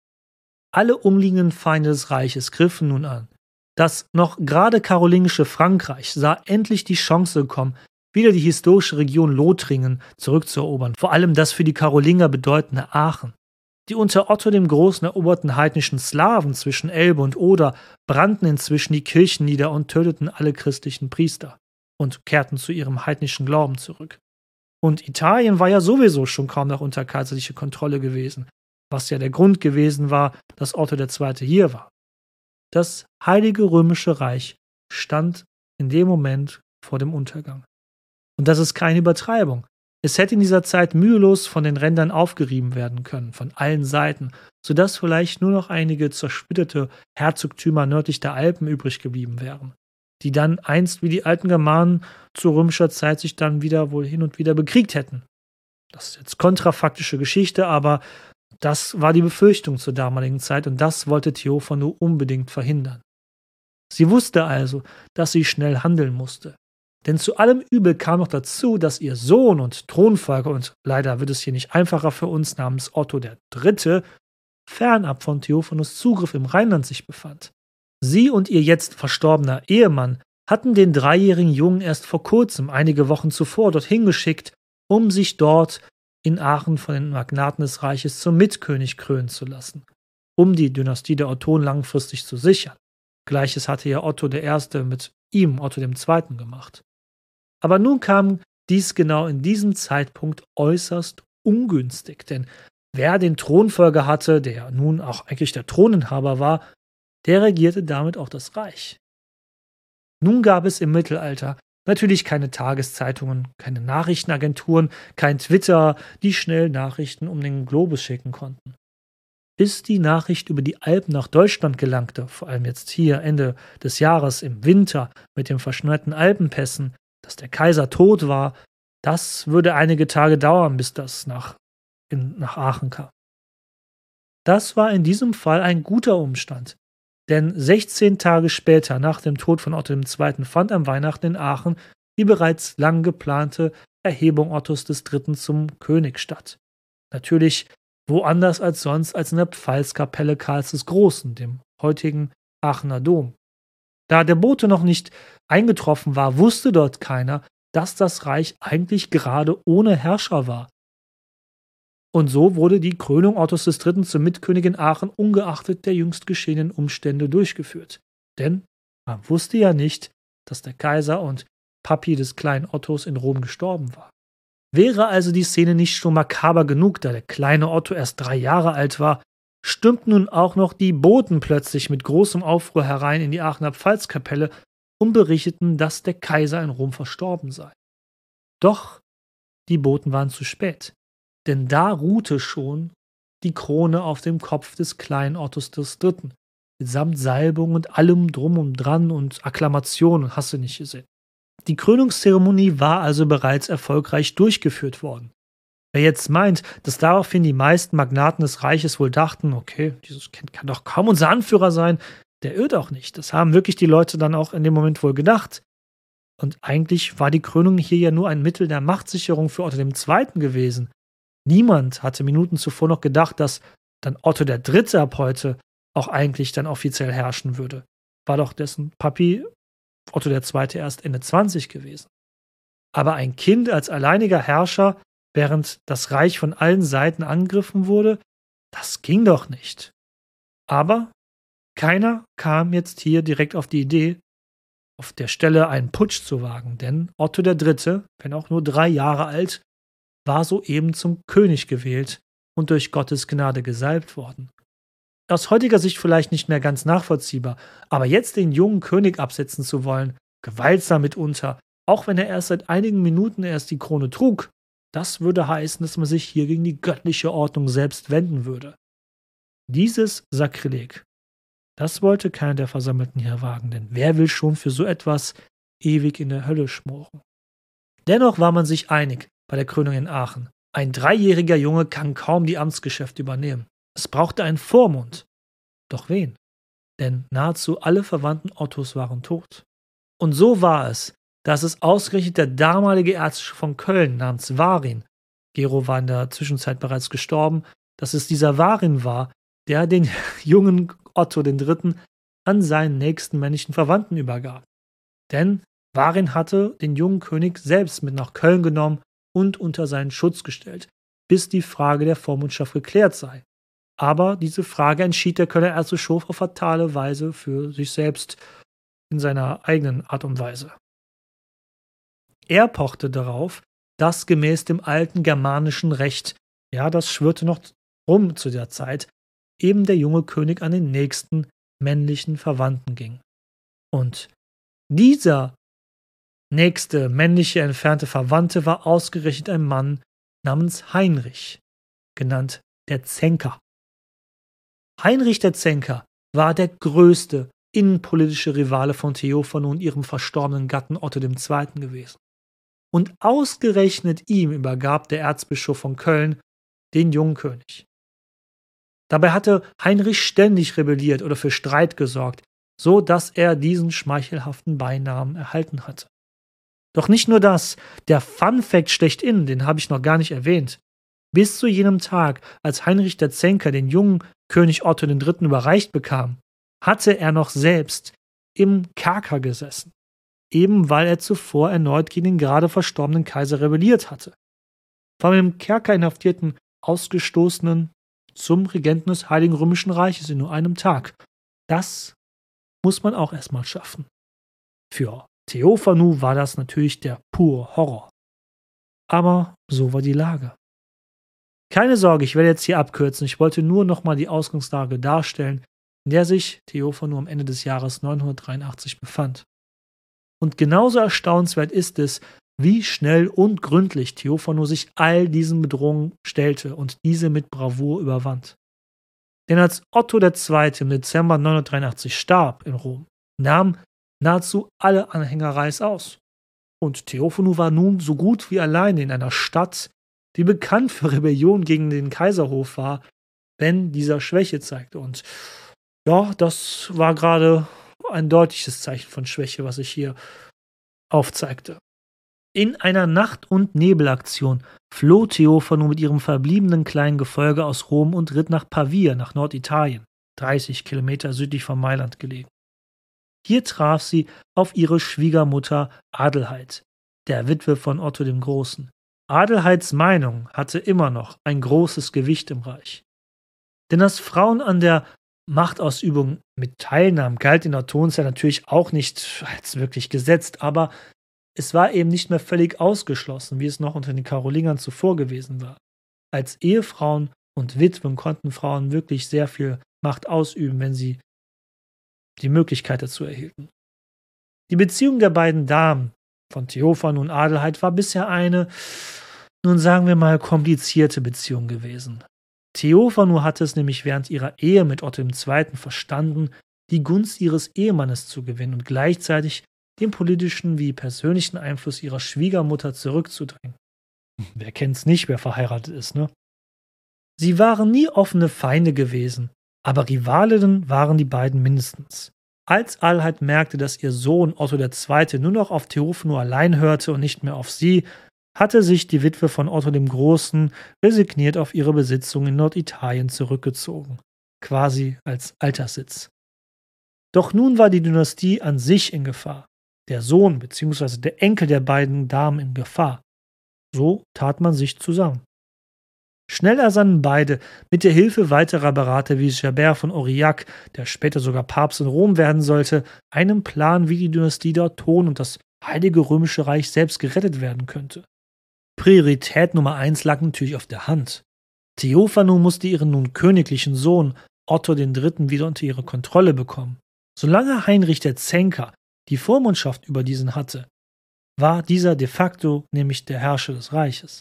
Alle umliegenden Feinde des Reiches griffen nun an. Das noch gerade karolingische Frankreich sah endlich die Chance kommen, wieder die historische Region Lothringen zurückzuerobern, vor allem das für die Karolinger bedeutende Aachen. Die unter Otto dem Großen eroberten heidnischen Slawen zwischen Elbe und Oder brannten inzwischen die Kirchen nieder und töteten alle christlichen Priester und kehrten zu ihrem heidnischen Glauben zurück. Und Italien war ja sowieso schon kaum noch unter kaiserlicher Kontrolle gewesen, was ja der Grund gewesen war, dass Otto II. Hier war. Das Heilige Römische Reich stand in dem Moment vor dem Untergang. Und das ist keine Übertreibung. Es hätte in dieser Zeit mühelos von den Rändern aufgerieben werden können, von allen Seiten, sodass vielleicht nur noch einige zersplitterte Herzogtümer nördlich der Alpen übrig geblieben wären, die dann einst wie die alten Germanen zu römischer Zeit sich dann wieder wohl hin und wieder bekriegt hätten. Das ist jetzt kontrafaktische Geschichte, aber das war die Befürchtung zur damaligen Zeit und das wollte Theophanu unbedingt verhindern. Sie wusste also, dass sie schnell handeln musste. Denn zu allem Übel kam noch dazu, dass ihr Sohn und Thronfolger, und leider wird es hier nicht einfacher für uns, namens Otto III., fernab von Theophanus Zugriff im Rheinland sich befand. Sie und ihr jetzt verstorbener Ehemann hatten den 3-jährigen Jungen erst vor kurzem, einige Wochen zuvor, dorthin geschickt, um sich dort in Aachen von den Magnaten des Reiches zum Mitkönig krönen zu lassen, um die Dynastie der Ottonen langfristig zu sichern. Gleiches hatte ja Otto I. mit ihm, Otto II., gemacht. Aber nun kam dies genau in diesem Zeitpunkt äußerst ungünstig, denn wer den Thronfolger hatte, der nun auch eigentlich der Throninhaber war, der regierte damit auch das Reich. Nun gab es im Mittelalter natürlich keine Tageszeitungen, keine Nachrichtenagenturen, kein Twitter, die schnell Nachrichten um den Globus schicken konnten. Bis die Nachricht über die Alpen nach Deutschland gelangte, vor allem jetzt hier Ende des Jahres im Winter mit den verschneiten Alpenpässen, dass der Kaiser tot war, das würde einige Tage dauern, bis das nach Aachen kam. Das war in diesem Fall ein guter Umstand, denn 16 Tage später, nach dem Tod von Otto II., fand am Weihnachten in Aachen die bereits lang geplante Erhebung Ottos III. Zum König statt. Natürlich woanders als sonst als in der Pfalzkapelle Karls des Großen, dem heutigen Aachener Dom. Da der Bote noch nicht eingetroffen war, wusste dort keiner, dass das Reich eigentlich gerade ohne Herrscher war. Und so wurde die Krönung Ottos III. Zum Mitkönig in Aachen ungeachtet der jüngst geschehenen Umstände durchgeführt. Denn man wusste ja nicht, dass der Kaiser und Papi des kleinen Ottos in Rom gestorben war. Wäre also die Szene nicht schon makaber genug, da der kleine Otto erst 3 Jahre alt war, stürmten nun auch noch die Boten plötzlich mit großem Aufruhr herein in die Aachener Pfalzkapelle und berichteten, dass der Kaiser in Rom verstorben sei. Doch die Boten waren zu spät, denn da ruhte schon die Krone auf dem Kopf des kleinen Ottos III., mitsamt Salbung und allem drum und dran und Akklamationen, hast du nicht gesehen. Die Krönungszeremonie war also bereits erfolgreich durchgeführt worden. Wer jetzt meint, dass daraufhin die meisten Magnaten des Reiches wohl dachten, okay, dieses Kind kann doch kaum unser Anführer sein, der irrt auch nicht. Das haben wirklich die Leute dann auch in dem Moment wohl gedacht. Und eigentlich war die Krönung hier ja nur ein Mittel der Machtsicherung für Otto II. Gewesen. Niemand hatte Minuten zuvor noch gedacht, dass dann Otto III. Ab heute auch eigentlich dann offiziell herrschen würde. War doch dessen Papi Otto II. Erst Ende 20 gewesen. Aber ein Kind als alleiniger Herrscher, während das Reich von allen Seiten angegriffen wurde, das ging doch nicht. Aber keiner kam jetzt hier direkt auf die Idee, auf der Stelle einen Putsch zu wagen, denn Otto III., wenn auch nur 3 Jahre alt, war soeben zum König gewählt und durch Gottes Gnade gesalbt worden. Aus heutiger Sicht vielleicht nicht mehr ganz nachvollziehbar, aber jetzt den jungen König absetzen zu wollen, gewaltsam mitunter, auch wenn er erst seit einigen Minuten erst die Krone trug, das würde heißen, dass man sich hier gegen die göttliche Ordnung selbst wenden würde. Dieses Sakrileg, das wollte keiner der Versammelten hier wagen, denn wer will schon für so etwas ewig in der Hölle schmoren? Dennoch war man sich einig bei der Krönung in Aachen. Ein 3-jähriger Junge kann kaum die Amtsgeschäfte übernehmen. Es brauchte einen Vormund. Doch wen? Denn nahezu alle Verwandten Ottos waren tot. Und so war es, dass es ausgerechnet der damalige Erzbischof von Köln namens Warin, Gero war in der Zwischenzeit bereits gestorben, dass es dieser Warin war, der den jungen Otto III. An seinen nächsten männlichen Verwandten übergab. Denn Warin hatte den jungen König selbst mit nach Köln genommen und unter seinen Schutz gestellt, bis die Frage der Vormundschaft geklärt sei. Aber diese Frage entschied der Kölner Erzbischof auf fatale Weise für sich selbst in seiner eigenen Art und Weise. Er pochte darauf, dass gemäß dem alten germanischen Recht, ja, das schwirrte noch rum zu der Zeit, eben der junge König an den nächsten männlichen Verwandten ging. Und dieser nächste männliche entfernte Verwandte war ausgerechnet ein Mann namens Heinrich, genannt der Zänker. Heinrich der Zänker war der größte innenpolitische Rivale von Theophano und ihrem verstorbenen Gatten Otto II. Gewesen. Und ausgerechnet ihm übergab der Erzbischof von Köln den jungen König. Dabei hatte Heinrich ständig rebelliert oder für Streit gesorgt, so dass er diesen schmeichelhaften Beinamen erhalten hatte. Doch nicht nur das, der Fun-Fact schlechthin, den habe ich noch gar nicht erwähnt. Bis zu jenem Tag, als Heinrich der Zänker den jungen König Otto III. Überreicht bekam, hatte er noch selbst im Kerker gesessen, eben weil er zuvor erneut gegen den gerade verstorbenen Kaiser rebelliert hatte. Vom im Kerker inhaftierten Ausgestoßenen zum Regenten des Heiligen Römischen Reiches in nur einem Tag. Das muss man auch erstmal schaffen. Für Theophanu war das natürlich der pure Horror. Aber so war die Lage. Keine Sorge, ich werde jetzt hier abkürzen. Ich wollte nur nochmal die Ausgangslage darstellen, in der sich Theophanu am Ende des Jahres 983 befand. Und genauso erstaunenswert ist es, wie schnell und gründlich Theophanu sich all diesen Bedrohungen stellte und diese mit Bravour überwand. Denn als Otto II. Im Dezember 983 starb in Rom, nahmen nahezu alle Anhänger Reichsaus. Und Theophanu war nun so gut wie allein in einer Stadt, die bekannt für Rebellion gegen den Kaiserhof war, wenn dieser Schwäche zeigte. Und ja, das war gerade ein deutliches Zeichen von Schwäche, was ich hier aufzeigte. In einer Nacht- und Nebelaktion floh Theophano mit ihrem verbliebenen kleinen Gefolge aus Rom und ritt nach Pavia, nach Norditalien, 30 Kilometer südlich von Mailand gelegen. Hier traf sie auf ihre Schwiegermutter Adelheid, der Witwe von Otto dem Großen. Adelheids Meinung hatte immer noch ein großes Gewicht im Reich. Denn dass Frauen an der Machtausübung mit teilnahmen, galt in der Tonzeit natürlich auch nicht als wirklich gesetzt, aber es war eben nicht mehr völlig ausgeschlossen, wie es noch unter den Karolingern zuvor gewesen war. Als Ehefrauen und Witwen konnten Frauen wirklich sehr viel Macht ausüben, wenn sie die Möglichkeit dazu erhielten. Die Beziehung der beiden Damen, von Theophano und Adelheid, war bisher eine, nun sagen wir mal, komplizierte Beziehung gewesen. Theophano hatte es nämlich während ihrer Ehe mit Otto II. Verstanden, die Gunst ihres Ehemannes zu gewinnen und gleichzeitig den politischen wie persönlichen Einfluss ihrer Schwiegermutter zurückzudrängen. Wer kennt's nicht, wer verheiratet ist, ne? Sie waren nie offene Feinde gewesen, aber Rivalinnen waren die beiden mindestens. Als Adelheid merkte, dass ihr Sohn Otto II. Nur noch auf Theophano allein hörte und nicht mehr auf sie, hatte sich die Witwe von Otto dem Großen resigniert auf ihre Besitzung in Norditalien zurückgezogen, quasi als Alterssitz. Doch nun war die Dynastie an sich in Gefahr, der Sohn bzw. der Enkel der beiden Damen in Gefahr. So tat man sich zusammen. Schnell ersannen beide, mit der Hilfe weiterer Berater wie Gerbert von Aurillac, der später sogar Papst in Rom werden sollte, einen Plan, wie die Dynastie der Thron und das Heilige Römische Reich selbst gerettet werden könnte. Priorität Nummer 1 lag natürlich auf der Hand. Theophano musste ihren nun königlichen Sohn Otto III. Wieder unter ihre Kontrolle bekommen. Solange Heinrich der Zänker die Vormundschaft über diesen hatte, war dieser de facto nämlich der Herrscher des Reiches.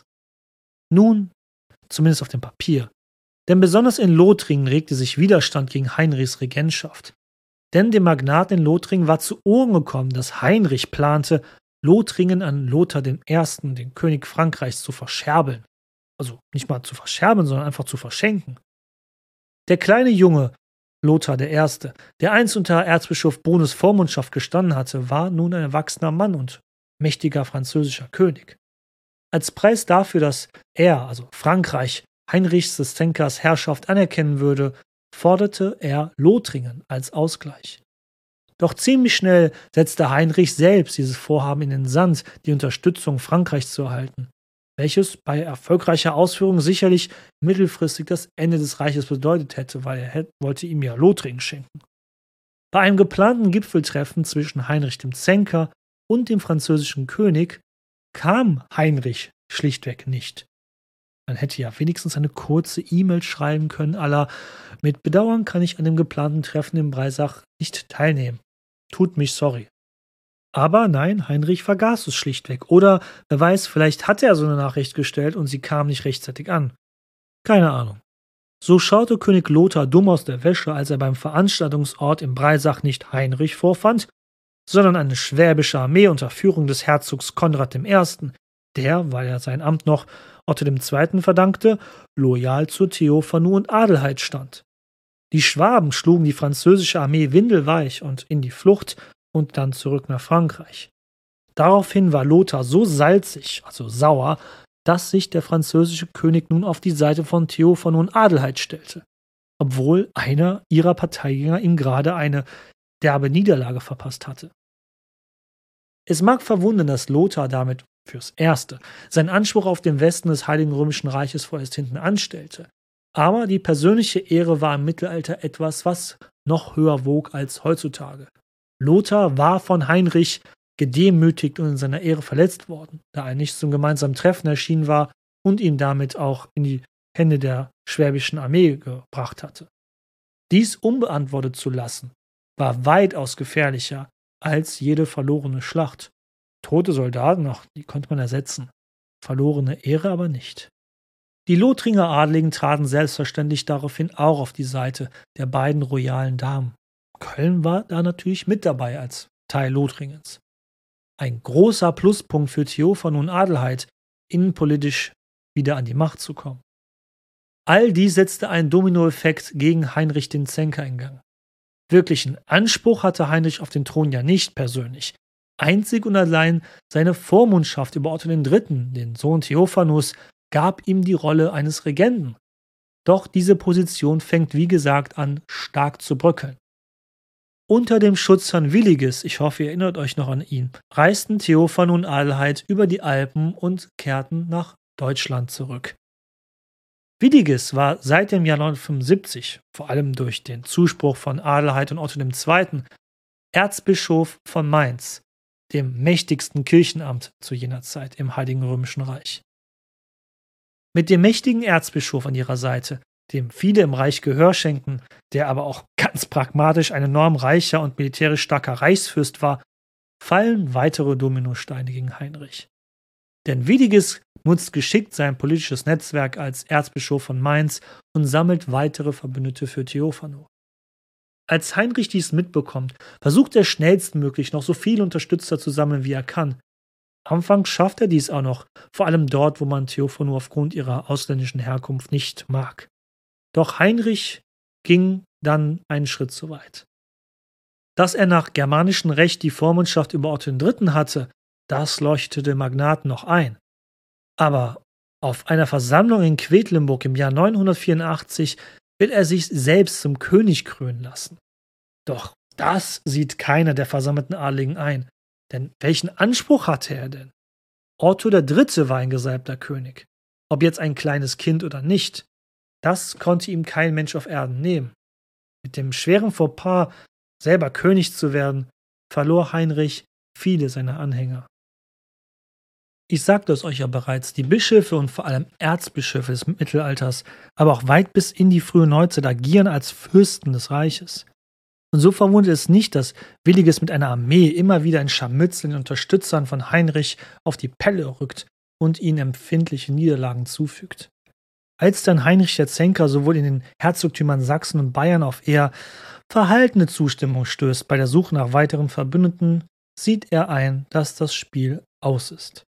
Nun, zumindest auf dem Papier. Denn besonders in Lothringen regte sich Widerstand gegen Heinrichs Regentschaft. Denn dem Magnaten in Lothringen war zu Ohren gekommen, dass Heinrich plante, Lothringen an I. den König Frankreichs, zu verscherbeln. Also nicht mal zu verscherbeln, sondern einfach zu verschenken. Der kleine Junge, Lothar I., der einst unter Erzbischof Bonus Vormundschaft gestanden hatte, war nun ein erwachsener Mann und mächtiger französischer König. Als Preis dafür, dass er, also Frankreich, Heinrichs des Zänkers Herrschaft anerkennen würde, forderte er Lothringen als Ausgleich. Doch ziemlich schnell setzte Heinrich selbst dieses Vorhaben in den Sand, die Unterstützung Frankreichs zu erhalten, welches bei erfolgreicher Ausführung sicherlich mittelfristig das Ende des Reiches bedeutet hätte, weil er wollte ihm ja Lothringen schenken. Bei einem geplanten Gipfeltreffen zwischen Heinrich dem Zänker und dem französischen König kam Heinrich schlichtweg nicht. Man hätte ja wenigstens eine kurze E-Mail schreiben können, à la: Mit Bedauern kann ich an dem geplanten Treffen in Breisach nicht teilnehmen. Tut mich sorry. Aber nein, Heinrich vergaß es schlichtweg. Oder, wer weiß, vielleicht hatte er so eine Nachricht gestellt und sie kam nicht rechtzeitig an. Keine Ahnung. So schaute König Lothar dumm aus der Wäsche, als er beim Veranstaltungsort in Breisach nicht Heinrich vorfand, sondern eine schwäbische Armee unter Führung des Herzogs Konrad I., der, weil er sein Amt noch Otto II. Verdankte, loyal zu Theophano und Adelheid stand. Die Schwaben schlugen die französische Armee windelweich und in die Flucht und dann zurück nach Frankreich. Daraufhin war Lothar so salzig, also sauer, dass sich der französische König nun auf die Seite von Theophano und Adelheid stellte, obwohl einer ihrer Parteigänger ihm gerade eine derbe Niederlage verpasst hatte. Es mag verwundern, dass Lothar damit fürs Erste seinen Anspruch auf den Westen des Heiligen Römischen Reiches vorerst hinten anstellte. Aber die persönliche Ehre war im Mittelalter etwas, was noch höher wog als heutzutage. Lothar war von Heinrich gedemütigt und in seiner Ehre verletzt worden, da er nicht zum gemeinsamen Treffen erschienen war und ihn damit auch in die Hände der schwäbischen Armee gebracht hatte. Dies unbeantwortet zu lassen, war weitaus gefährlicher als jede verlorene Schlacht. Tote Soldaten, die konnte man ersetzen, verlorene Ehre aber nicht. Die Lothringer Adligen traten selbstverständlich daraufhin auch auf die Seite der beiden royalen Damen. Köln war da natürlich mit dabei als Teil Lothringens. Ein großer Pluspunkt für Theophano und Adelheid, innenpolitisch wieder an die Macht zu kommen. All dies setzte einen Dominoeffekt gegen Heinrich den Zänker in Gang. Wirklichen Anspruch hatte Heinrich auf den Thron ja nicht persönlich. Einzig und allein seine Vormundschaft über Otto III., den Sohn Theophanus, gab ihm die Rolle eines Regenten. Doch diese Position fängt wie gesagt an, stark zu bröckeln. Unter dem Schutz von Williges, ich hoffe, ihr erinnert euch noch an ihn, reisten Theophano und Adelheid über die Alpen und kehrten nach Deutschland zurück. Williges war seit dem Jahr 975, vor allem durch den Zuspruch von Adelheid und Otto II., Erzbischof von Mainz, dem mächtigsten Kirchenamt zu jener Zeit im Heiligen Römischen Reich. Mit dem mächtigen Erzbischof an ihrer Seite, dem viele im Reich Gehör schenkten, der aber auch ganz pragmatisch ein enorm reicher und militärisch starker Reichsfürst war, fallen weitere Dominosteine gegen Heinrich. Denn Williges nutzt geschickt sein politisches Netzwerk als Erzbischof von Mainz und sammelt weitere Verbündete für Theophano. Als Heinrich dies mitbekommt, versucht er schnellstmöglich noch so viele Unterstützer zu sammeln, wie er kann. Anfangs schafft er dies auch noch, vor allem dort, wo man Theophano aufgrund ihrer ausländischen Herkunft nicht mag. Doch Heinrich ging dann einen Schritt zu weit. Dass er nach germanischem Recht die Vormundschaft über Otto III. Hatte, das leuchtete dem Magnaten noch ein. Aber auf einer Versammlung in Quedlinburg im Jahr 984 will er sich selbst zum König krönen lassen. Doch das sieht keiner der versammelten Adligen ein. Denn welchen Anspruch hatte er denn? Otto III. War ein gesalbter König. Ob jetzt ein kleines Kind oder nicht, das konnte ihm kein Mensch auf Erden nehmen. Mit dem schweren Fauxpas, selber König zu werden, verlor Heinrich viele seiner Anhänger. Ich sagte es euch ja bereits, die Bischöfe und vor allem Erzbischöfe des Mittelalters, aber auch weit bis in die frühe Neuzeit agieren als Fürsten des Reiches. Und so verwundert es nicht, dass Williges mit einer Armee immer wieder ein Scharmützel den Unterstützern von Heinrich auf die Pelle rückt und ihnen empfindliche Niederlagen zufügt. Als dann Heinrich der Zänker sowohl in den Herzogtümern Sachsen und Bayern auf eher verhaltene Zustimmung stößt bei der Suche nach weiteren Verbündeten, sieht er ein, dass das Spiel aus ist.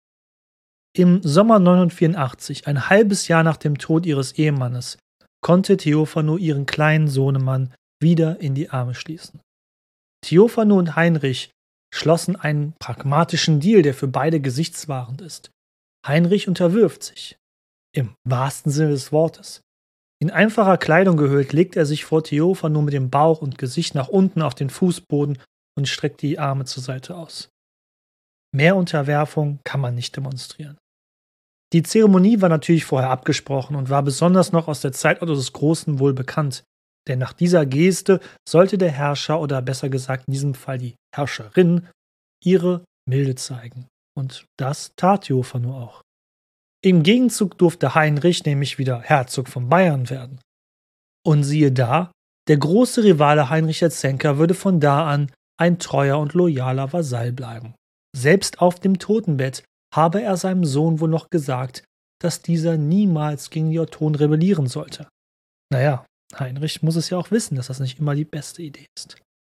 Im Sommer 984, ein halbes Jahr nach dem Tod ihres Ehemannes, konnte Theophano ihren kleinen Sohnemann wieder in die Arme schließen. Theophano und Heinrich schlossen einen pragmatischen Deal, der für beide gesichtswahrend ist. Heinrich unterwirft sich. Im wahrsten Sinne des Wortes. In einfacher Kleidung gehüllt, legt er sich vor Theophano mit dem Bauch und Gesicht nach unten auf den Fußboden und streckt die Arme zur Seite aus. Mehr Unterwerfung kann man nicht demonstrieren. Die Zeremonie war natürlich vorher abgesprochen und war besonders noch aus der Zeit Otto des Großen wohl bekannt, denn nach dieser Geste sollte der Herrscher oder besser gesagt in diesem Fall die Herrscherin ihre Milde zeigen. Und das tat Theophano auch. Im Gegenzug durfte Heinrich nämlich wieder Herzog von Bayern werden. Und siehe da, der große Rivale Heinrich der Zänker würde von da an ein treuer und loyaler Vasall bleiben. Selbst auf dem Totenbett habe er seinem Sohn wohl noch gesagt, dass dieser niemals gegen die Ottonen rebellieren sollte. Naja, Heinrich muss es ja auch wissen, dass das nicht immer die beste Idee ist.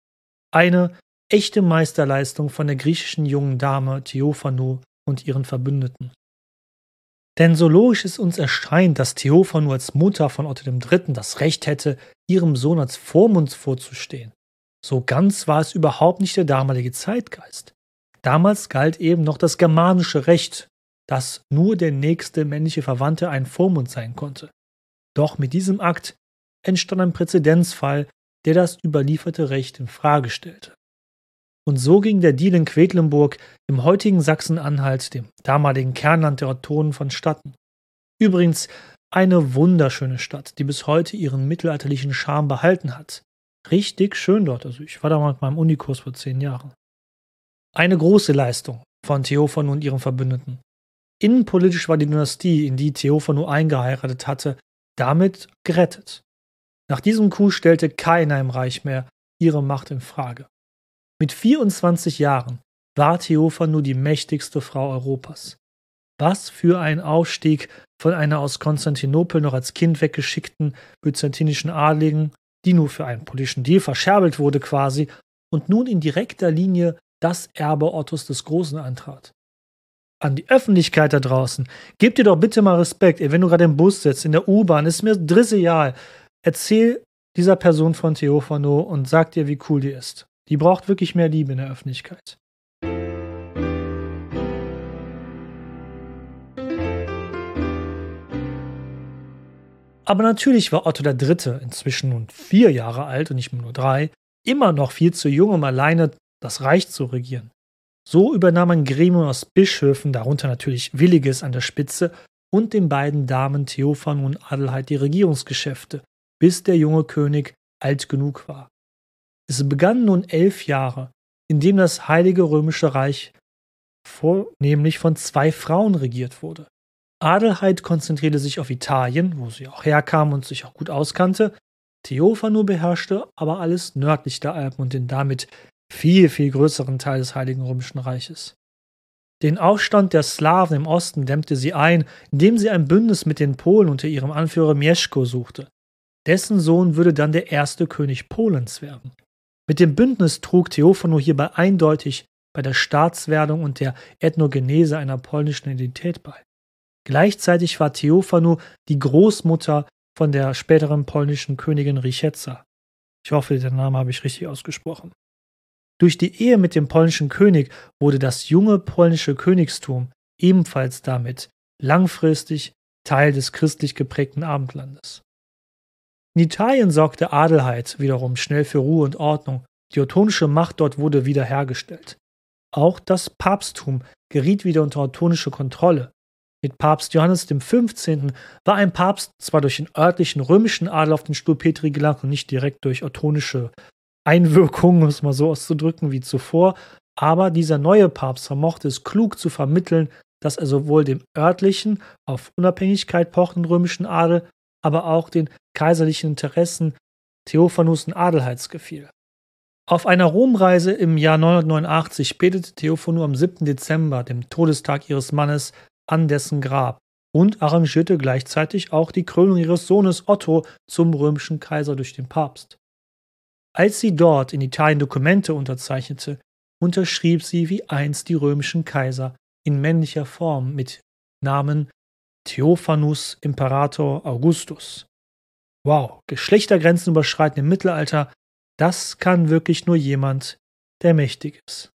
Eine echte Meisterleistung von der griechischen jungen Dame Theophano und ihren Verbündeten. Denn so logisch es uns erscheint, dass Theophano als Mutter von Otto III. Das Recht hätte, ihrem Sohn als Vormund vorzustehen, so ganz war es überhaupt nicht der damalige Zeitgeist. Damals galt eben noch das germanische Recht, dass nur der nächste männliche Verwandte ein Vormund sein konnte. Doch mit diesem Akt entstand ein Präzedenzfall, der das überlieferte Recht in Frage stellte. Und so ging der Deal in Quedlinburg im heutigen Sachsen-Anhalt, dem damaligen Kernland der Ottonen, vonstatten. Übrigens eine wunderschöne Stadt, die bis heute ihren mittelalterlichen Charme behalten hat. Richtig schön dort, also ich war da mal mit meinem Unikurs vor 10 Jahren. Eine große Leistung von Theophano und ihren Verbündeten. Innenpolitisch war die Dynastie, in die Theophano eingeheiratet hatte, damit gerettet. Nach diesem Coup stellte keiner im Reich mehr ihre Macht in Frage. Mit 24 Jahren war Theophano die mächtigste Frau Europas. Was für ein Aufstieg von einer aus Konstantinopel noch als Kind weggeschickten byzantinischen Adligen, die nur für einen politischen Deal verscherbelt wurde quasi und nun in direkter Linie das Erbe Ottos des Großen antrat. An die Öffentlichkeit da draußen, gebt ihr doch bitte mal Respekt, wenn du gerade im Bus sitzt, in der U-Bahn, ist mir drisseal. Erzähl dieser Person von Theophano und sag dir, wie cool die ist. Die braucht wirklich mehr Liebe in der Öffentlichkeit. Aber natürlich war Otto III., inzwischen nun 4 Jahre alt und nicht mehr nur 3, immer noch viel zu jung, um alleine das Reich zu regieren. So übernahm ein Gremium aus Bischöfen, darunter natürlich Williges an der Spitze, und den beiden Damen Theophano und Adelheid die Regierungsgeschäfte, bis der junge König alt genug war. Es begannen nun 11 Jahre, in denen das Heilige Römische Reich vornehmlich von 2 Frauen regiert wurde. Adelheid konzentrierte sich auf Italien, wo sie auch herkam und sich auch gut auskannte. Theophano beherrschte aber alles nördlich der Alpen und den damit viel, viel größeren Teil des Heiligen Römischen Reiches. Den Aufstand der Slawen im Osten dämmte sie ein, indem sie ein Bündnis mit den Polen unter ihrem Anführer Mieszko suchte. Dessen Sohn würde dann der erste König Polens werden. Mit dem Bündnis trug Theophano hierbei eindeutig bei der Staatswerdung und der Ethnogenese einer polnischen Identität bei. Gleichzeitig war Theophano die Großmutter von der späteren polnischen Königin Richeza. Ich hoffe, den Namen habe ich richtig ausgesprochen. Durch die Ehe mit dem polnischen König wurde das junge polnische Königstum ebenfalls damit langfristig Teil des christlich geprägten Abendlandes. In Italien sorgte Adelheid wiederum schnell für Ruhe und Ordnung. Die ottonische Macht dort wurde wiederhergestellt. Auch das Papsttum geriet wieder unter ottonische Kontrolle. Mit Papst Johannes XV. War ein Papst zwar durch den örtlichen römischen Adel auf den Stuhl Petri gelangt und nicht direkt durch ottonische Einwirkungen, um es mal so auszudrücken, wie zuvor, aber dieser neue Papst vermochte es klug zu vermitteln, dass er sowohl dem örtlichen, auf Unabhängigkeit pochenden römischen Adel, aber auch den kaiserlichen Interessen Theophanos und Adelheids gefiel. Auf einer Romreise im Jahr 989 betete Theophano am 7. Dezember, dem Todestag ihres Mannes, an dessen Grab und arrangierte gleichzeitig auch die Krönung ihres Sohnes Otto zum römischen Kaiser durch den Papst. Als sie dort in Italien Dokumente unterzeichnete, unterschrieb sie wie einst die römischen Kaiser in männlicher Form mit Namen Theophanus Imperator Augustus. Wow, Geschlechtergrenzen überschreiten im Mittelalter, das kann wirklich nur jemand, der mächtig ist.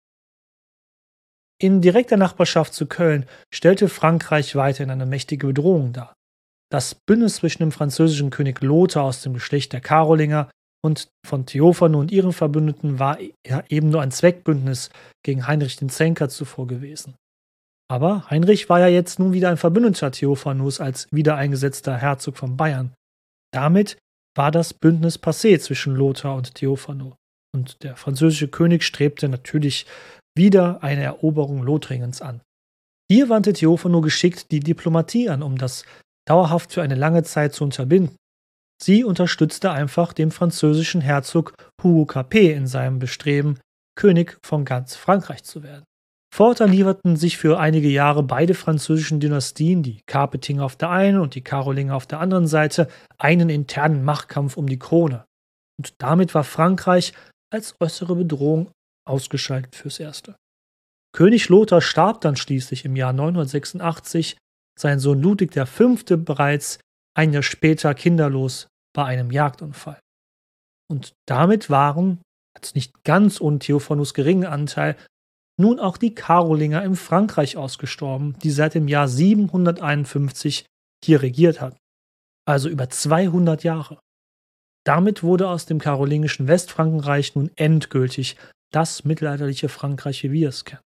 In direkter Nachbarschaft zu Köln stellte Frankreich weiterhin eine mächtige Bedrohung dar. Das Bündnis zwischen dem französischen König Lothar aus dem Geschlecht der Karolinger und von Theophano und ihren Verbündeten war ja eben nur ein Zweckbündnis gegen Heinrich den Zänker zuvor gewesen. Aber Heinrich war ja jetzt nun wieder ein Verbündeter Theophanos als wiedereingesetzter Herzog von Bayern. Damit war das Bündnis passé zwischen Lothar und Theophano. Und der französische König strebte natürlich wieder eine Eroberung Lothringens an. Hier wandte Theophano geschickt die Diplomatie an, um das dauerhaft für eine lange Zeit zu unterbinden. Sie unterstützte einfach den französischen Herzog Hugo Capet in seinem Bestreben, König von ganz Frankreich zu werden. Fortan lieferten sich für einige Jahre beide französischen Dynastien, die Capetinger auf der einen und die Karolinger auf der anderen Seite, einen internen Machtkampf um die Krone. Und damit war Frankreich als äußere Bedrohung ausgeschaltet fürs Erste. König Lothar starb dann schließlich im Jahr 986, sein Sohn Ludwig V. bereits ein Jahr später kinderlos bei einem Jagdunfall. Und damit waren, als nicht ganz ohne Theophanos geringen Anteil, nun auch die Karolinger in Frankreich ausgestorben, die seit dem Jahr 751 hier regiert hatten. Also über 200 Jahre. Damit wurde aus dem karolingischen Westfrankenreich nun endgültig das mittelalterliche Frankreich, wie wir es kennen.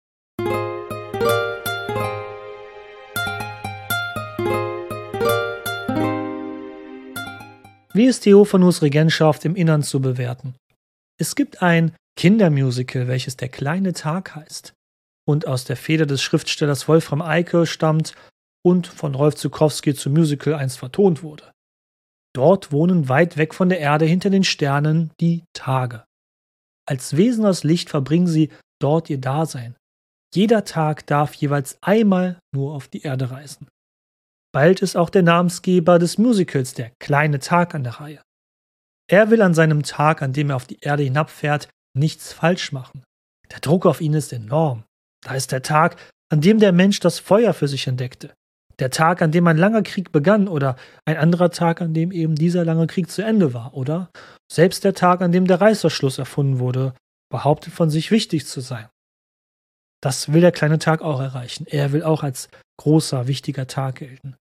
Wie ist Theophanos Regentschaft im Innern zu bewerten? Es gibt ein Kindermusical, welches Der kleine Tag heißt und aus der Feder des Schriftstellers Wolfram Eicke stammt und von Rolf Zuckowski zum Musical einst vertont wurde. Dort wohnen weit weg von der Erde hinter den Sternen die Tage. Als Wesen aus Licht verbringen sie dort ihr Dasein. Jeder Tag darf jeweils einmal nur auf die Erde reisen. Bald ist auch der Namensgeber des Musicals Der kleine Tag an der Reihe. Er will an seinem Tag, an dem er auf die Erde hinabfährt, nichts falsch machen. Der Druck auf ihn ist enorm. Da ist der Tag, an dem der Mensch das Feuer für sich entdeckte. Der Tag, an dem ein langer Krieg begann oder ein anderer Tag, an dem eben dieser lange Krieg zu Ende war. Oder selbst der Tag, an dem der Reißverschluss erfunden wurde, behauptet von sich wichtig zu sein. Das will der kleine Tag auch erreichen. Er will auch als großer, wichtiger Tag gelten.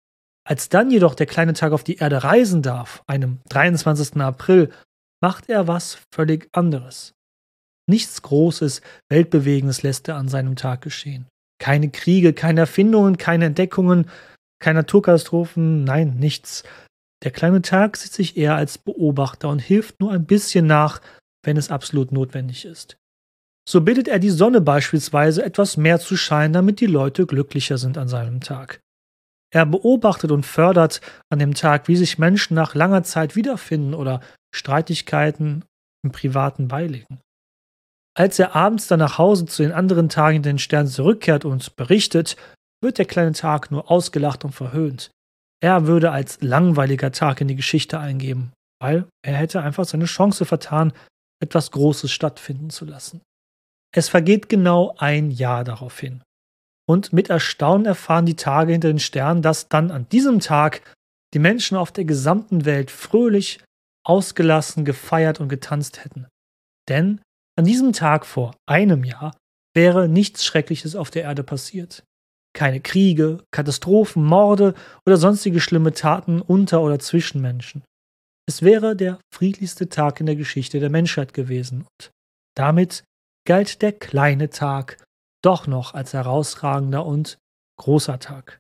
Als dann jedoch der kleine Tag auf die Erde reisen darf, einem 23. April, macht er was völlig anderes. Nichts Großes, Weltbewegendes lässt er an seinem Tag geschehen. Keine Kriege, keine Erfindungen, keine Entdeckungen, keine Naturkatastrophen, nein, nichts. Der kleine Tag sieht sich eher als Beobachter und hilft nur ein bisschen nach, wenn es absolut notwendig ist. So bittet er die Sonne beispielsweise, etwas mehr zu scheinen, damit die Leute glücklicher sind an seinem Tag. Er beobachtet und fördert an dem Tag, wie sich Menschen nach langer Zeit wiederfinden oder Streitigkeiten im Privaten beilegen. Als er abends dann nach Hause zu den anderen Tagen in den Sternen zurückkehrt und berichtet, wird der kleine Tag nur ausgelacht und verhöhnt. Er würde als langweiliger Tag in die Geschichte eingehen, weil er hätte einfach seine Chance vertan, etwas Großes stattfinden zu lassen. Es vergeht genau ein Jahr daraufhin. Und mit Erstaunen erfahren die Tage hinter den Sternen, dass dann an diesem Tag die Menschen auf der gesamten Welt fröhlich, ausgelassen, gefeiert und getanzt hätten. Denn an diesem Tag vor einem Jahr wäre nichts Schreckliches auf der Erde passiert. Keine Kriege, Katastrophen, Morde oder sonstige schlimme Taten unter oder zwischen Menschen. Es wäre der friedlichste Tag in der Geschichte der Menschheit gewesen und damit galt der kleine Tag doch noch als herausragender und großer Tag.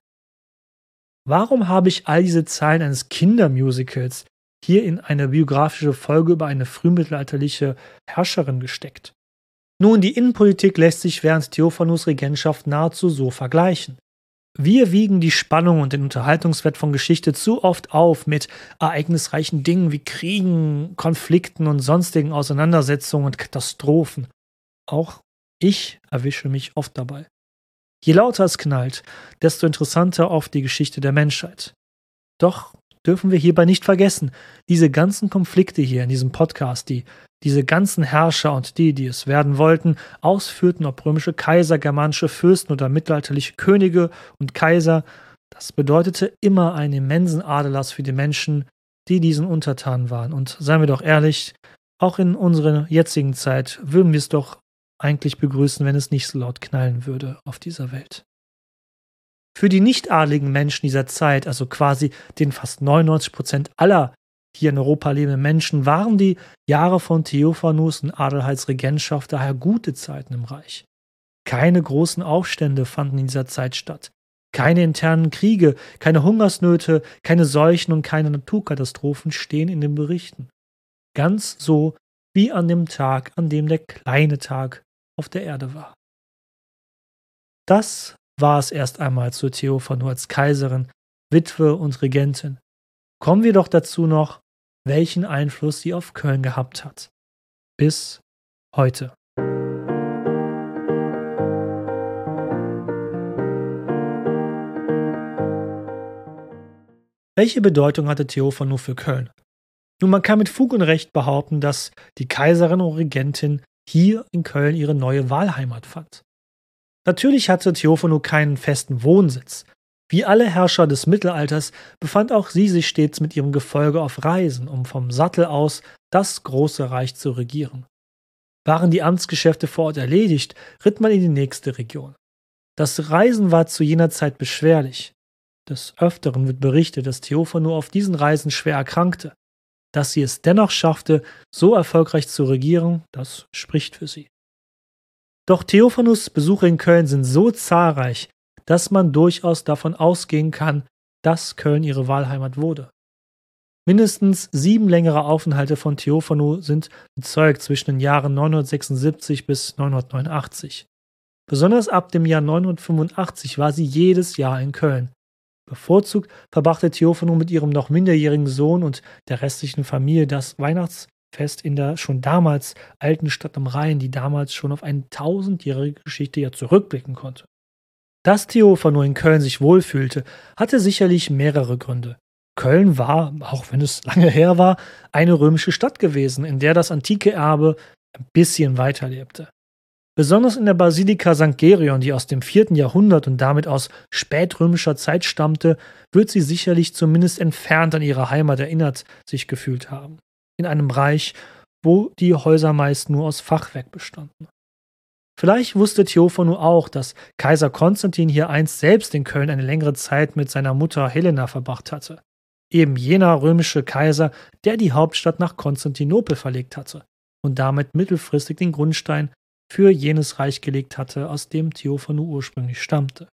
Warum habe ich all diese Zeilen eines Kindermusicals hier in eine biografische Folge über eine frühmittelalterliche Herrscherin gesteckt? Nun, die Innenpolitik lässt sich während Theophanus' Regentschaft nahezu so vergleichen. Wir wiegen die Spannung und den Unterhaltungswert von Geschichte zu oft auf mit ereignisreichen Dingen wie Kriegen, Konflikten und sonstigen Auseinandersetzungen und Katastrophen. Auch ich erwische mich oft dabei. Je lauter es knallt, desto interessanter oft die Geschichte der Menschheit. Doch dürfen wir hierbei nicht vergessen, diese ganzen Konflikte hier in diesem Podcast, diese ganzen Herrscher und die es werden wollten, ausführten, ob römische Kaiser, germanische Fürsten oder mittelalterliche Könige und Kaiser, das bedeutete immer einen immensen Aderlass für die Menschen, die diesen untertan waren. Und seien wir doch ehrlich, auch in unserer jetzigen Zeit würden wir es doch eigentlich begrüßen, wenn es nicht so laut knallen würde auf dieser Welt. Für die nicht-adligen Menschen dieser Zeit, also quasi den fast 99% aller hier in Europa lebenden Menschen, waren die Jahre von Theophanus und Adelheids Regentschaft daher gute Zeiten im Reich. Keine großen Aufstände fanden in dieser Zeit statt. Keine internen Kriege, keine Hungersnöte, keine Seuchen und keine Naturkatastrophen stehen in den Berichten. Ganz so wie an dem Tag, an dem der kleine Tag auf der Erde war. Das war es erst einmal zu Theophanu als Kaiserin, Witwe und Regentin. Kommen wir doch dazu noch, welchen Einfluss sie auf Köln gehabt hat. Bis heute. Welche Bedeutung hatte Theophanu für Köln? Nun, man kann mit Fug und Recht behaupten, dass die Kaiserin und Regentin hier in Köln ihre neue Wahlheimat fand. Natürlich hatte Theophanu keinen festen Wohnsitz. Wie alle Herrscher des Mittelalters befand auch sie sich stets mit ihrem Gefolge auf Reisen, um vom Sattel aus das große Reich zu regieren. Waren die Amtsgeschäfte vor Ort erledigt, ritt man in die nächste Region. Das Reisen war zu jener Zeit beschwerlich. Des Öfteren wird berichtet, dass Theophanu auf diesen Reisen schwer erkrankte. Dass sie es dennoch schaffte, so erfolgreich zu regieren, das spricht für sie. Doch Theophanus' Besuche in Köln sind so zahlreich, dass man durchaus davon ausgehen kann, dass Köln ihre Wahlheimat wurde. Mindestens 7 längere Aufenthalte von Theophanu sind bezeugt zwischen den Jahren 976 bis 989. Besonders ab dem Jahr 985 war sie jedes Jahr in Köln. Bevorzugt verbrachte Theophanu mit ihrem noch minderjährigen Sohn und der restlichen Familie das Weihnachtsfest in der schon damals alten Stadt am Rhein, die damals schon auf eine 1000-jährige Geschichte ja zurückblicken konnte. Dass Theophanu in Köln sich wohlfühlte, hatte sicherlich mehrere Gründe. Köln war, auch wenn es lange her war, eine römische Stadt gewesen, in der das antike Erbe ein bisschen weiterlebte. Besonders in der Basilika St. Gerion, die aus dem 4. Jahrhundert und damit aus spätrömischer Zeit stammte, wird sie sicherlich zumindest entfernt an ihre Heimat erinnert sich gefühlt haben. In einem Reich, wo die Häuser meist nur aus Fachwerk bestanden. Vielleicht wusste Theophanu auch, dass Kaiser Konstantin hier einst selbst in Köln eine längere Zeit mit seiner Mutter Helena verbracht hatte. Eben jener römische Kaiser, der die Hauptstadt nach Konstantinopel verlegt hatte und damit mittelfristig den Grundstein für jenes Reich gelegt hatte, aus dem Theophanu ursprünglich stammte.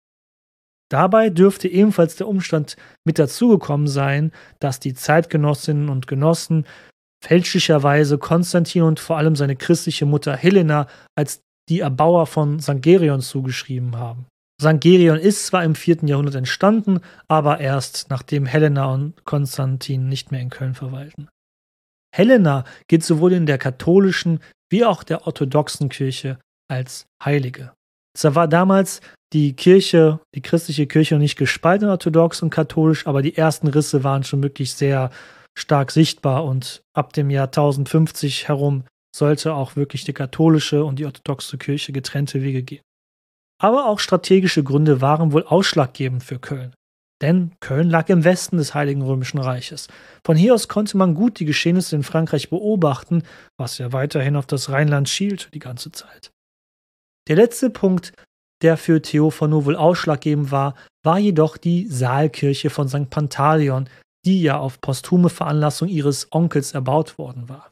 Dabei dürfte ebenfalls der Umstand mit dazugekommen sein, dass die Zeitgenossinnen und Genossen fälschlicherweise Konstantin und vor allem seine christliche Mutter Helena als die Erbauer von St. Gerion zugeschrieben haben. St. Gerion ist zwar im 4. Jahrhundert entstanden, aber erst nachdem Helena und Konstantin nicht mehr in Köln verweilten. Helena gilt sowohl in der katholischen wie auch der orthodoxen Kirche als Heilige. Zwar war damals die christliche Kirche noch nicht gespalten, orthodox und katholisch, aber die ersten Risse waren schon wirklich sehr stark sichtbar und ab dem Jahr 1050 herum sollte auch wirklich die katholische und die orthodoxe Kirche getrennte Wege gehen. Aber auch strategische Gründe waren wohl ausschlaggebend für Köln. Denn Köln lag im Westen des Heiligen Römischen Reiches. Von hier aus konnte man gut die Geschehnisse in Frankreich beobachten, was ja weiterhin auf das Rheinland schielt die ganze Zeit. Der letzte Punkt, der für Theophanu wohl ausschlaggebend war, war jedoch die Saalkirche von St. Pantaleon, die ja auf posthume Veranlassung ihres Onkels erbaut worden war.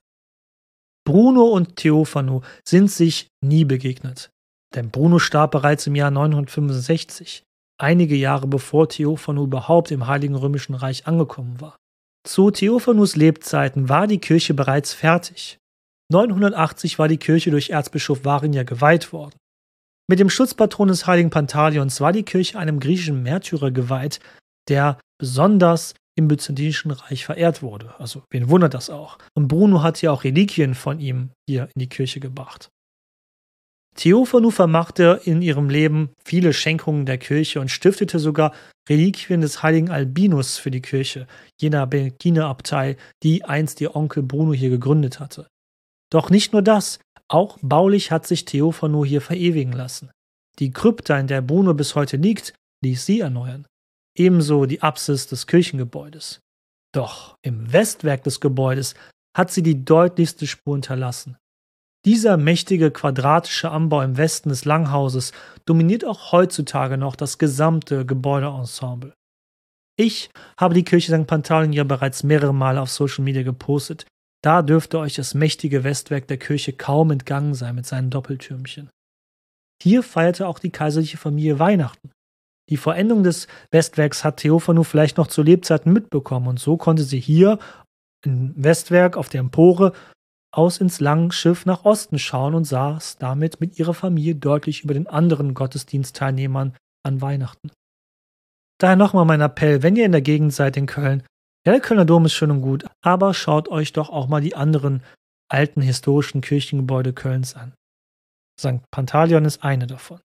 Bruno und Theophanu sind sich nie begegnet, denn Bruno starb bereits im Jahr 965, einige Jahre bevor Theophanu überhaupt im Heiligen Römischen Reich angekommen war. Zu Theophanus Lebzeiten war die Kirche bereits fertig. 980 war die Kirche durch Erzbischof Varin geweiht worden. Mit dem Schutzpatron des heiligen Pantaleons war die Kirche einem griechischen Märtyrer geweiht, der besonders im Byzantinischen Reich verehrt wurde. Also, wen wundert das auch? Und Bruno hat ja auch Reliquien von ihm hier in die Kirche gebracht. Theophanu vermachte in ihrem Leben viele Schenkungen der Kirche und stiftete sogar Reliquien des heiligen Albinus für die Kirche, jener Benediktinerabtei, die einst ihr Onkel Bruno hier gegründet hatte. Doch nicht nur das, auch baulich hat sich Theophanu hier verewigen lassen. Die Krypta, in der Bruno bis heute liegt, ließ sie erneuern. Ebenso die Apsis des Kirchengebäudes. Doch im Westwerk des Gebäudes hat sie die deutlichste Spur hinterlassen. Dieser mächtige quadratische Anbau im Westen des Langhauses dominiert auch heutzutage noch das gesamte Gebäudeensemble. Ich habe die Kirche St. Pantaleon ja bereits mehrere Male auf Social Media gepostet. Da dürfte euch das mächtige Westwerk der Kirche kaum entgangen sein mit seinen Doppeltürmchen. Hier feierte auch die kaiserliche Familie Weihnachten. Die Vollendung des Westwerks hat Theophanu vielleicht noch zu Lebzeiten mitbekommen und so konnte sie hier im Westwerk auf der Empore aus ins Langschiff nach Osten schauen und saß damit mit ihrer Familie deutlich über den anderen Gottesdienstteilnehmern an Weihnachten. Daher nochmal mein Appell, wenn ihr in der Gegend seid in Köln, ja, der Kölner Dom ist schön und gut, aber schaut euch doch auch mal die anderen alten historischen Kirchengebäude Kölns an. St. Pantaleon ist eine davon.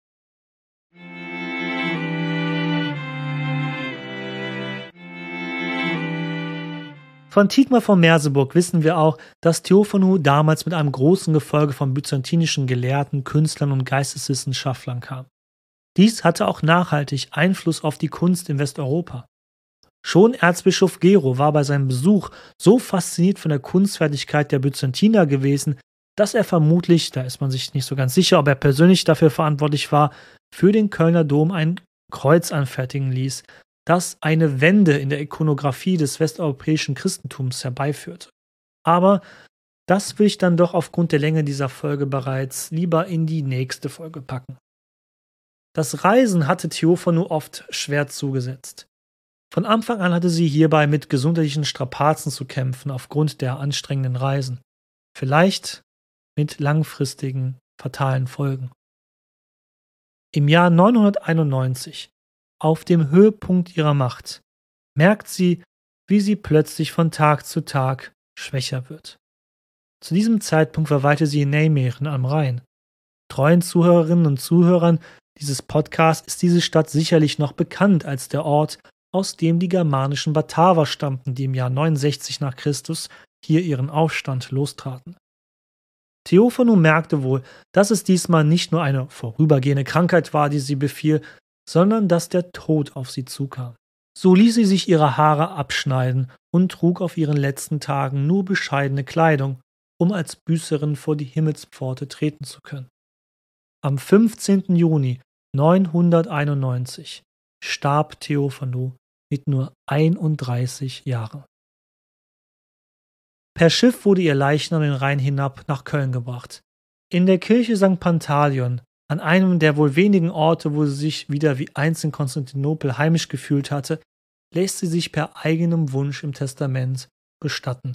Von Thietmar von Merseburg wissen wir auch, dass Theophanu damals mit einem großen Gefolge von byzantinischen Gelehrten, Künstlern und Geisteswissenschaftlern kam. Dies hatte auch nachhaltig Einfluss auf die Kunst in Westeuropa. Schon Erzbischof Gero war bei seinem Besuch so fasziniert von der Kunstfertigkeit der Byzantiner gewesen, dass er vermutlich, da ist man sich nicht so ganz sicher, ob er persönlich dafür verantwortlich war, für den Kölner Dom ein Kreuz anfertigen ließ, das eine Wende in der Ikonographie des westeuropäischen Christentums herbeiführte. Aber das will ich dann doch aufgrund der Länge dieser Folge bereits lieber in die nächste Folge packen. Das Reisen hatte Theophanu oft schwer zugesetzt. Von Anfang an hatte sie hierbei mit gesundheitlichen Strapazen zu kämpfen aufgrund der anstrengenden Reisen. Vielleicht mit langfristigen, fatalen Folgen. Im Jahr 991, auf dem Höhepunkt ihrer Macht, merkt sie, wie sie plötzlich von Tag zu Tag schwächer wird. Zu diesem Zeitpunkt verweilte sie in Nijmegen am Rhein. Treuen Zuhörerinnen und Zuhörern dieses Podcasts ist diese Stadt sicherlich noch bekannt als der Ort, aus dem die germanischen Bataver stammten, die im Jahr 69 nach Christus hier ihren Aufstand lostraten. Theophanu merkte wohl, dass es diesmal nicht nur eine vorübergehende Krankheit war, die sie befiel, sondern dass der Tod auf sie zukam. So ließ sie sich ihre Haare abschneiden und trug auf ihren letzten Tagen nur bescheidene Kleidung, um als Büßerin vor die Himmelspforte treten zu können. Am 15. Juni 991 starb Theophanu mit nur 31 Jahren. Per Schiff wurde ihr Leichnam den Rhein hinab nach Köln gebracht. In der Kirche St. Pantaleon, an einem der wohl wenigen Orte, wo sie sich wieder wie einst in Konstantinopel heimisch gefühlt hatte, lässt sie sich per eigenem Wunsch im Testament bestatten.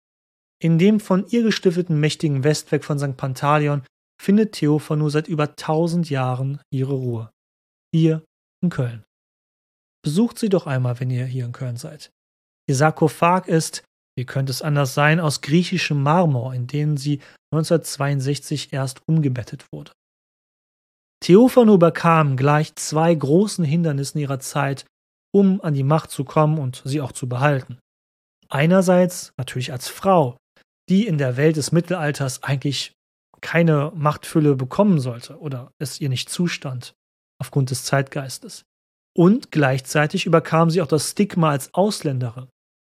In dem von ihr gestifteten mächtigen Westwerk von St. Pantaleon findet Theophanu seit über 1000 Jahren ihre Ruhe. Hier in Köln. Besucht sie doch einmal, wenn ihr hier in Köln seid. Ihr Sarkophag ist, wie könnte es anders sein, aus griechischem Marmor, in den sie 1962 erst umgebettet wurde. Theophanu überkam gleich 2 großen Hindernissen ihrer Zeit, um an die Macht zu kommen und sie auch zu behalten. Einerseits natürlich als Frau, die in der Welt des Mittelalters eigentlich keine Machtfülle bekommen sollte oder es ihr nicht zustand, aufgrund des Zeitgeistes. Und gleichzeitig überkam sie auch das Stigma als Ausländerin.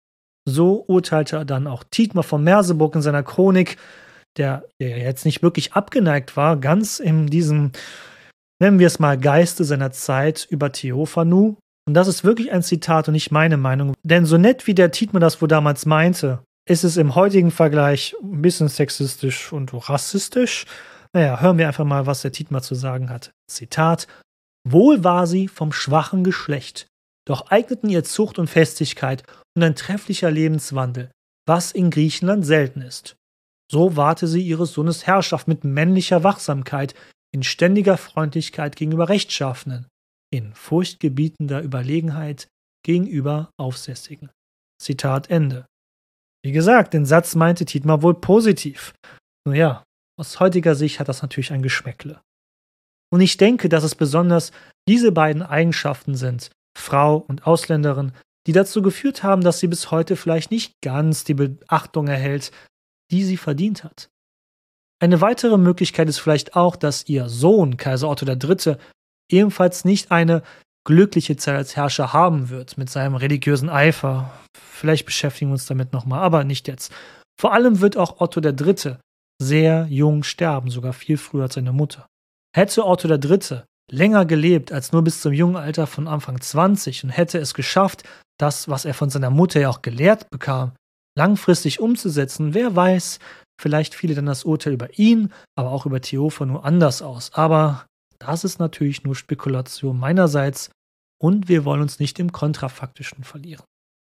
So urteilte dann auch Thietmar von Merseburg in seiner Chronik, der jetzt nicht wirklich abgeneigt war, ganz in diesem, nennen wir es mal, Geiste seiner Zeit über Theophanu. Und das ist wirklich ein Zitat und nicht meine Meinung. Denn so nett wie der Thietmar das wohl damals meinte, ist es im heutigen Vergleich ein bisschen sexistisch und rassistisch. Naja, hören wir einfach mal, was der Thietmar zu sagen hat. Zitat: Wohl war sie vom schwachen Geschlecht, doch eigneten ihr Zucht und Festigkeit und ein trefflicher Lebenswandel, was in Griechenland selten ist. So wahrte sie ihres Sohnes Herrschaft mit männlicher Wachsamkeit, in ständiger Freundlichkeit gegenüber Rechtschaffenen, in furchtgebietender Überlegenheit gegenüber Aufsässigen. Zitat Ende. Wie gesagt, den Satz meinte Thietmar wohl positiv. Nun ja, aus heutiger Sicht hat das natürlich ein Geschmäckle. Und ich denke, dass es besonders diese beiden Eigenschaften sind, Frau und Ausländerin, die dazu geführt haben, dass sie bis heute vielleicht nicht ganz die Beachtung erhält, die sie verdient hat. Eine weitere Möglichkeit ist vielleicht auch, dass ihr Sohn, Kaiser Otto III., ebenfalls nicht eine glückliche Zeit als Herrscher haben wird mit seinem religiösen Eifer. Vielleicht beschäftigen wir uns damit nochmal, aber nicht jetzt. Vor allem wird auch Otto III. Sehr jung sterben, sogar viel früher als seine Mutter. Hätte Otto III. Länger gelebt als nur bis zum jungen Alter von Anfang 20 und hätte es geschafft, das, was er von seiner Mutter ja auch gelehrt bekam, langfristig umzusetzen, wer weiß, vielleicht fiele dann das Urteil über ihn, aber auch über Theophanu anders aus. Aber das ist natürlich nur Spekulation meinerseits und wir wollen uns nicht im Kontrafaktischen verlieren.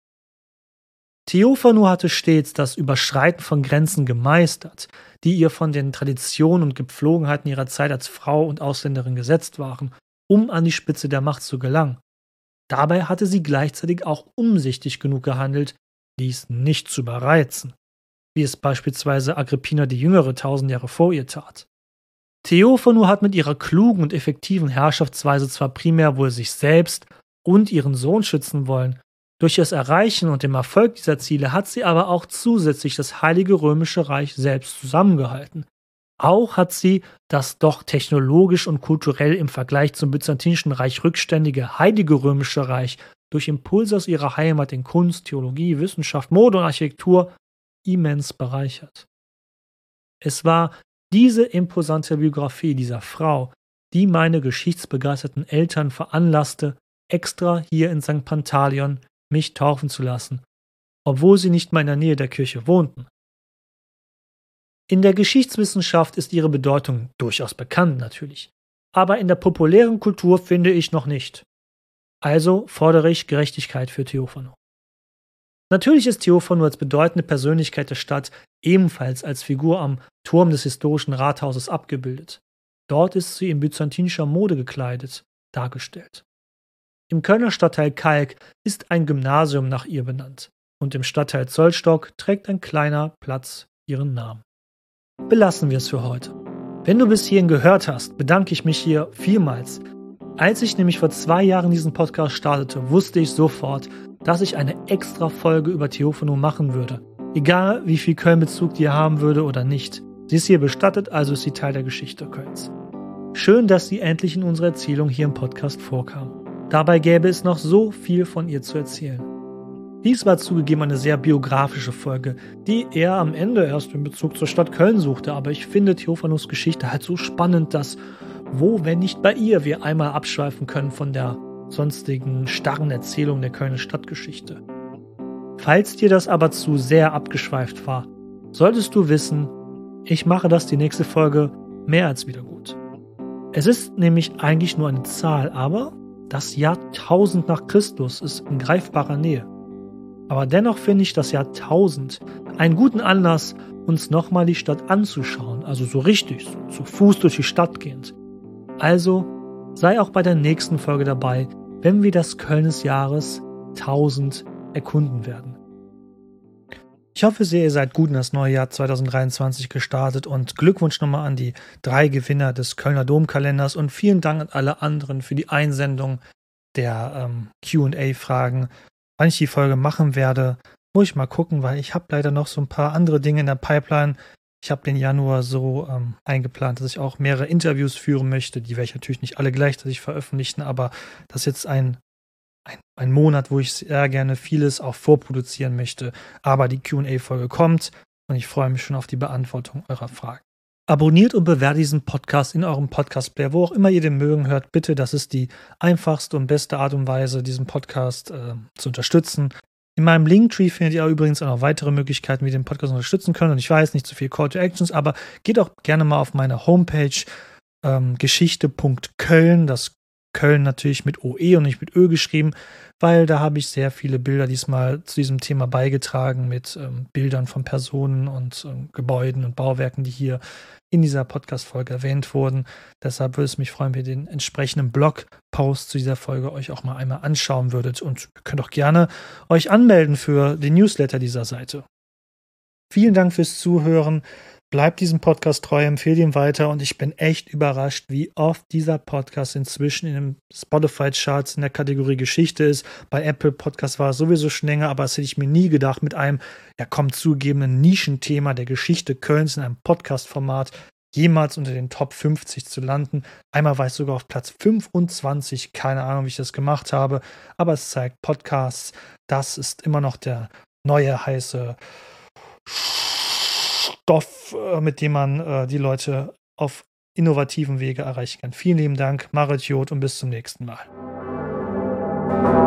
Theophanu hatte stets das Überschreiten von Grenzen gemeistert, die ihr von den Traditionen und Gepflogenheiten ihrer Zeit als Frau und Ausländerin gesetzt waren, um an die Spitze der Macht zu gelangen. Dabei hatte sie gleichzeitig auch umsichtig genug gehandelt, dies nicht zu überreizen, wie es beispielsweise Agrippina die Jüngere 1000 Jahre vor ihr tat. Theophanu hat mit ihrer klugen und effektiven Herrschaftsweise zwar primär wohl sich selbst und ihren Sohn schützen wollen, durch das Erreichen und dem Erfolg dieser Ziele hat sie aber auch zusätzlich das Heilige Römische Reich selbst zusammengehalten. Auch hat sie das doch technologisch und kulturell im Vergleich zum Byzantinischen Reich rückständige Heilige Römische Reich durch Impulse aus ihrer Heimat in Kunst, Theologie, Wissenschaft, Mode und Architektur immens bereichert. Es war diese imposante Biografie dieser Frau, die meine geschichtsbegeisterten Eltern veranlasste, extra hier in St. Pantaleon mich taufen zu lassen, obwohl sie nicht mal in der Nähe der Kirche wohnten. In der Geschichtswissenschaft ist ihre Bedeutung durchaus bekannt natürlich, aber in der populären Kultur finde ich noch nicht. Also fordere ich Gerechtigkeit für Theophanu. Natürlich ist Theophanu als bedeutende Persönlichkeit der Stadt ebenfalls als Figur am Turm des historischen Rathauses abgebildet. Dort ist sie in byzantinischer Mode gekleidet, dargestellt. Im Kölner Stadtteil Kalk ist ein Gymnasium nach ihr benannt und im Stadtteil Zollstock trägt ein kleiner Platz ihren Namen. Belassen wir es für heute. Wenn du bis hierhin gehört hast, bedanke ich mich hier vielmals. Als ich nämlich vor 2 Jahren diesen Podcast startete, wusste ich sofort, dass ich eine extra Folge über Theophanu machen würde. Egal, wie viel Köln-Bezug die haben würde oder nicht. Sie ist hier bestattet, also ist sie Teil der Geschichte Kölns. Schön, dass sie endlich in unserer Erzählung hier im Podcast vorkam. Dabei gäbe es noch so viel von ihr zu erzählen. Dies war zugegeben eine sehr biografische Folge, die eher am Ende erst in Bezug zur Stadt Köln suchte, aber ich finde Theophanus Geschichte halt so spannend, dass wo, wenn nicht bei ihr, wir einmal abschweifen können von der sonstigen starren Erzählung der Kölner Stadtgeschichte. Falls dir das aber zu sehr abgeschweift war, solltest du wissen, ich mache das die nächste Folge mehr als wieder gut. Es ist nämlich eigentlich nur eine Zahl, aber das Jahr 1000 nach Christus ist in greifbarer Nähe. Aber dennoch finde ich das Jahr 1000 einen guten Anlass, uns nochmal die Stadt anzuschauen, also so richtig, so zu Fuß durch die Stadt gehend. Also sei auch bei der nächsten Folge dabei, wenn wir das Köln des Jahres 1000 erkunden werden. Ich hoffe sehr, ihr seid gut in das neue Jahr 2023 gestartet und Glückwunsch nochmal an die 3 Gewinner des Kölner Domkalenders und vielen Dank an alle anderen für die Einsendung der Q&A-Fragen. Wann ich die Folge machen werde, muss ich mal gucken, weil ich habe leider noch so ein paar andere Dinge in der Pipeline. Ich habe den Januar so eingeplant, dass ich auch mehrere Interviews führen möchte. Die werde ich natürlich nicht alle gleichzeitig veröffentlichen, aber das ist jetzt ein Monat, wo ich sehr gerne vieles auch vorproduzieren möchte. Aber die Q&A-Folge kommt und ich freue mich schon auf die Beantwortung eurer Fragen. Abonniert und bewertet diesen Podcast in eurem Podcast-Player, wo auch immer ihr den mögen hört. Bitte, das ist die einfachste und beste Art und Weise, diesen Podcast zu unterstützen. In meinem Linktree findet ihr übrigens auch noch weitere Möglichkeiten, wie ihr den Podcast unterstützen könnt. Und ich weiß, nicht so viel Call to Actions, aber geht auch gerne mal auf meine Homepage geschichte.köln, das Köln natürlich mit OE und nicht mit Ö geschrieben, weil da habe ich sehr viele Bilder diesmal zu diesem Thema beigetragen mit Bildern von Personen und Gebäuden und Bauwerken, die hier in dieser Podcast-Folge erwähnt wurden. Deshalb würde es mich freuen, wenn ihr den entsprechenden Blogpost zu dieser Folge euch auch mal einmal anschauen würdet und ihr könnt auch gerne euch anmelden für den Newsletter dieser Seite. Vielen Dank fürs Zuhören. Bleibt diesem Podcast treu, empfehlt ihn weiter und ich bin echt überrascht, wie oft dieser Podcast inzwischen in den Spotify-Charts in der Kategorie Geschichte ist. Bei Apple Podcast war es sowieso schon länger, aber das hätte ich mir nie gedacht, mit einem, ja kaum zugegebenen Nischenthema der Geschichte Kölns in einem Podcast-Format jemals unter den Top 50 zu landen. Einmal war ich sogar auf Platz 25, keine Ahnung, wie ich das gemacht habe, aber es zeigt Podcasts, das ist immer noch der neue heiße Stoff, mit dem man die Leute auf innovativen Wege erreichen kann. Vielen lieben Dank, Marit Jod und bis zum nächsten Mal.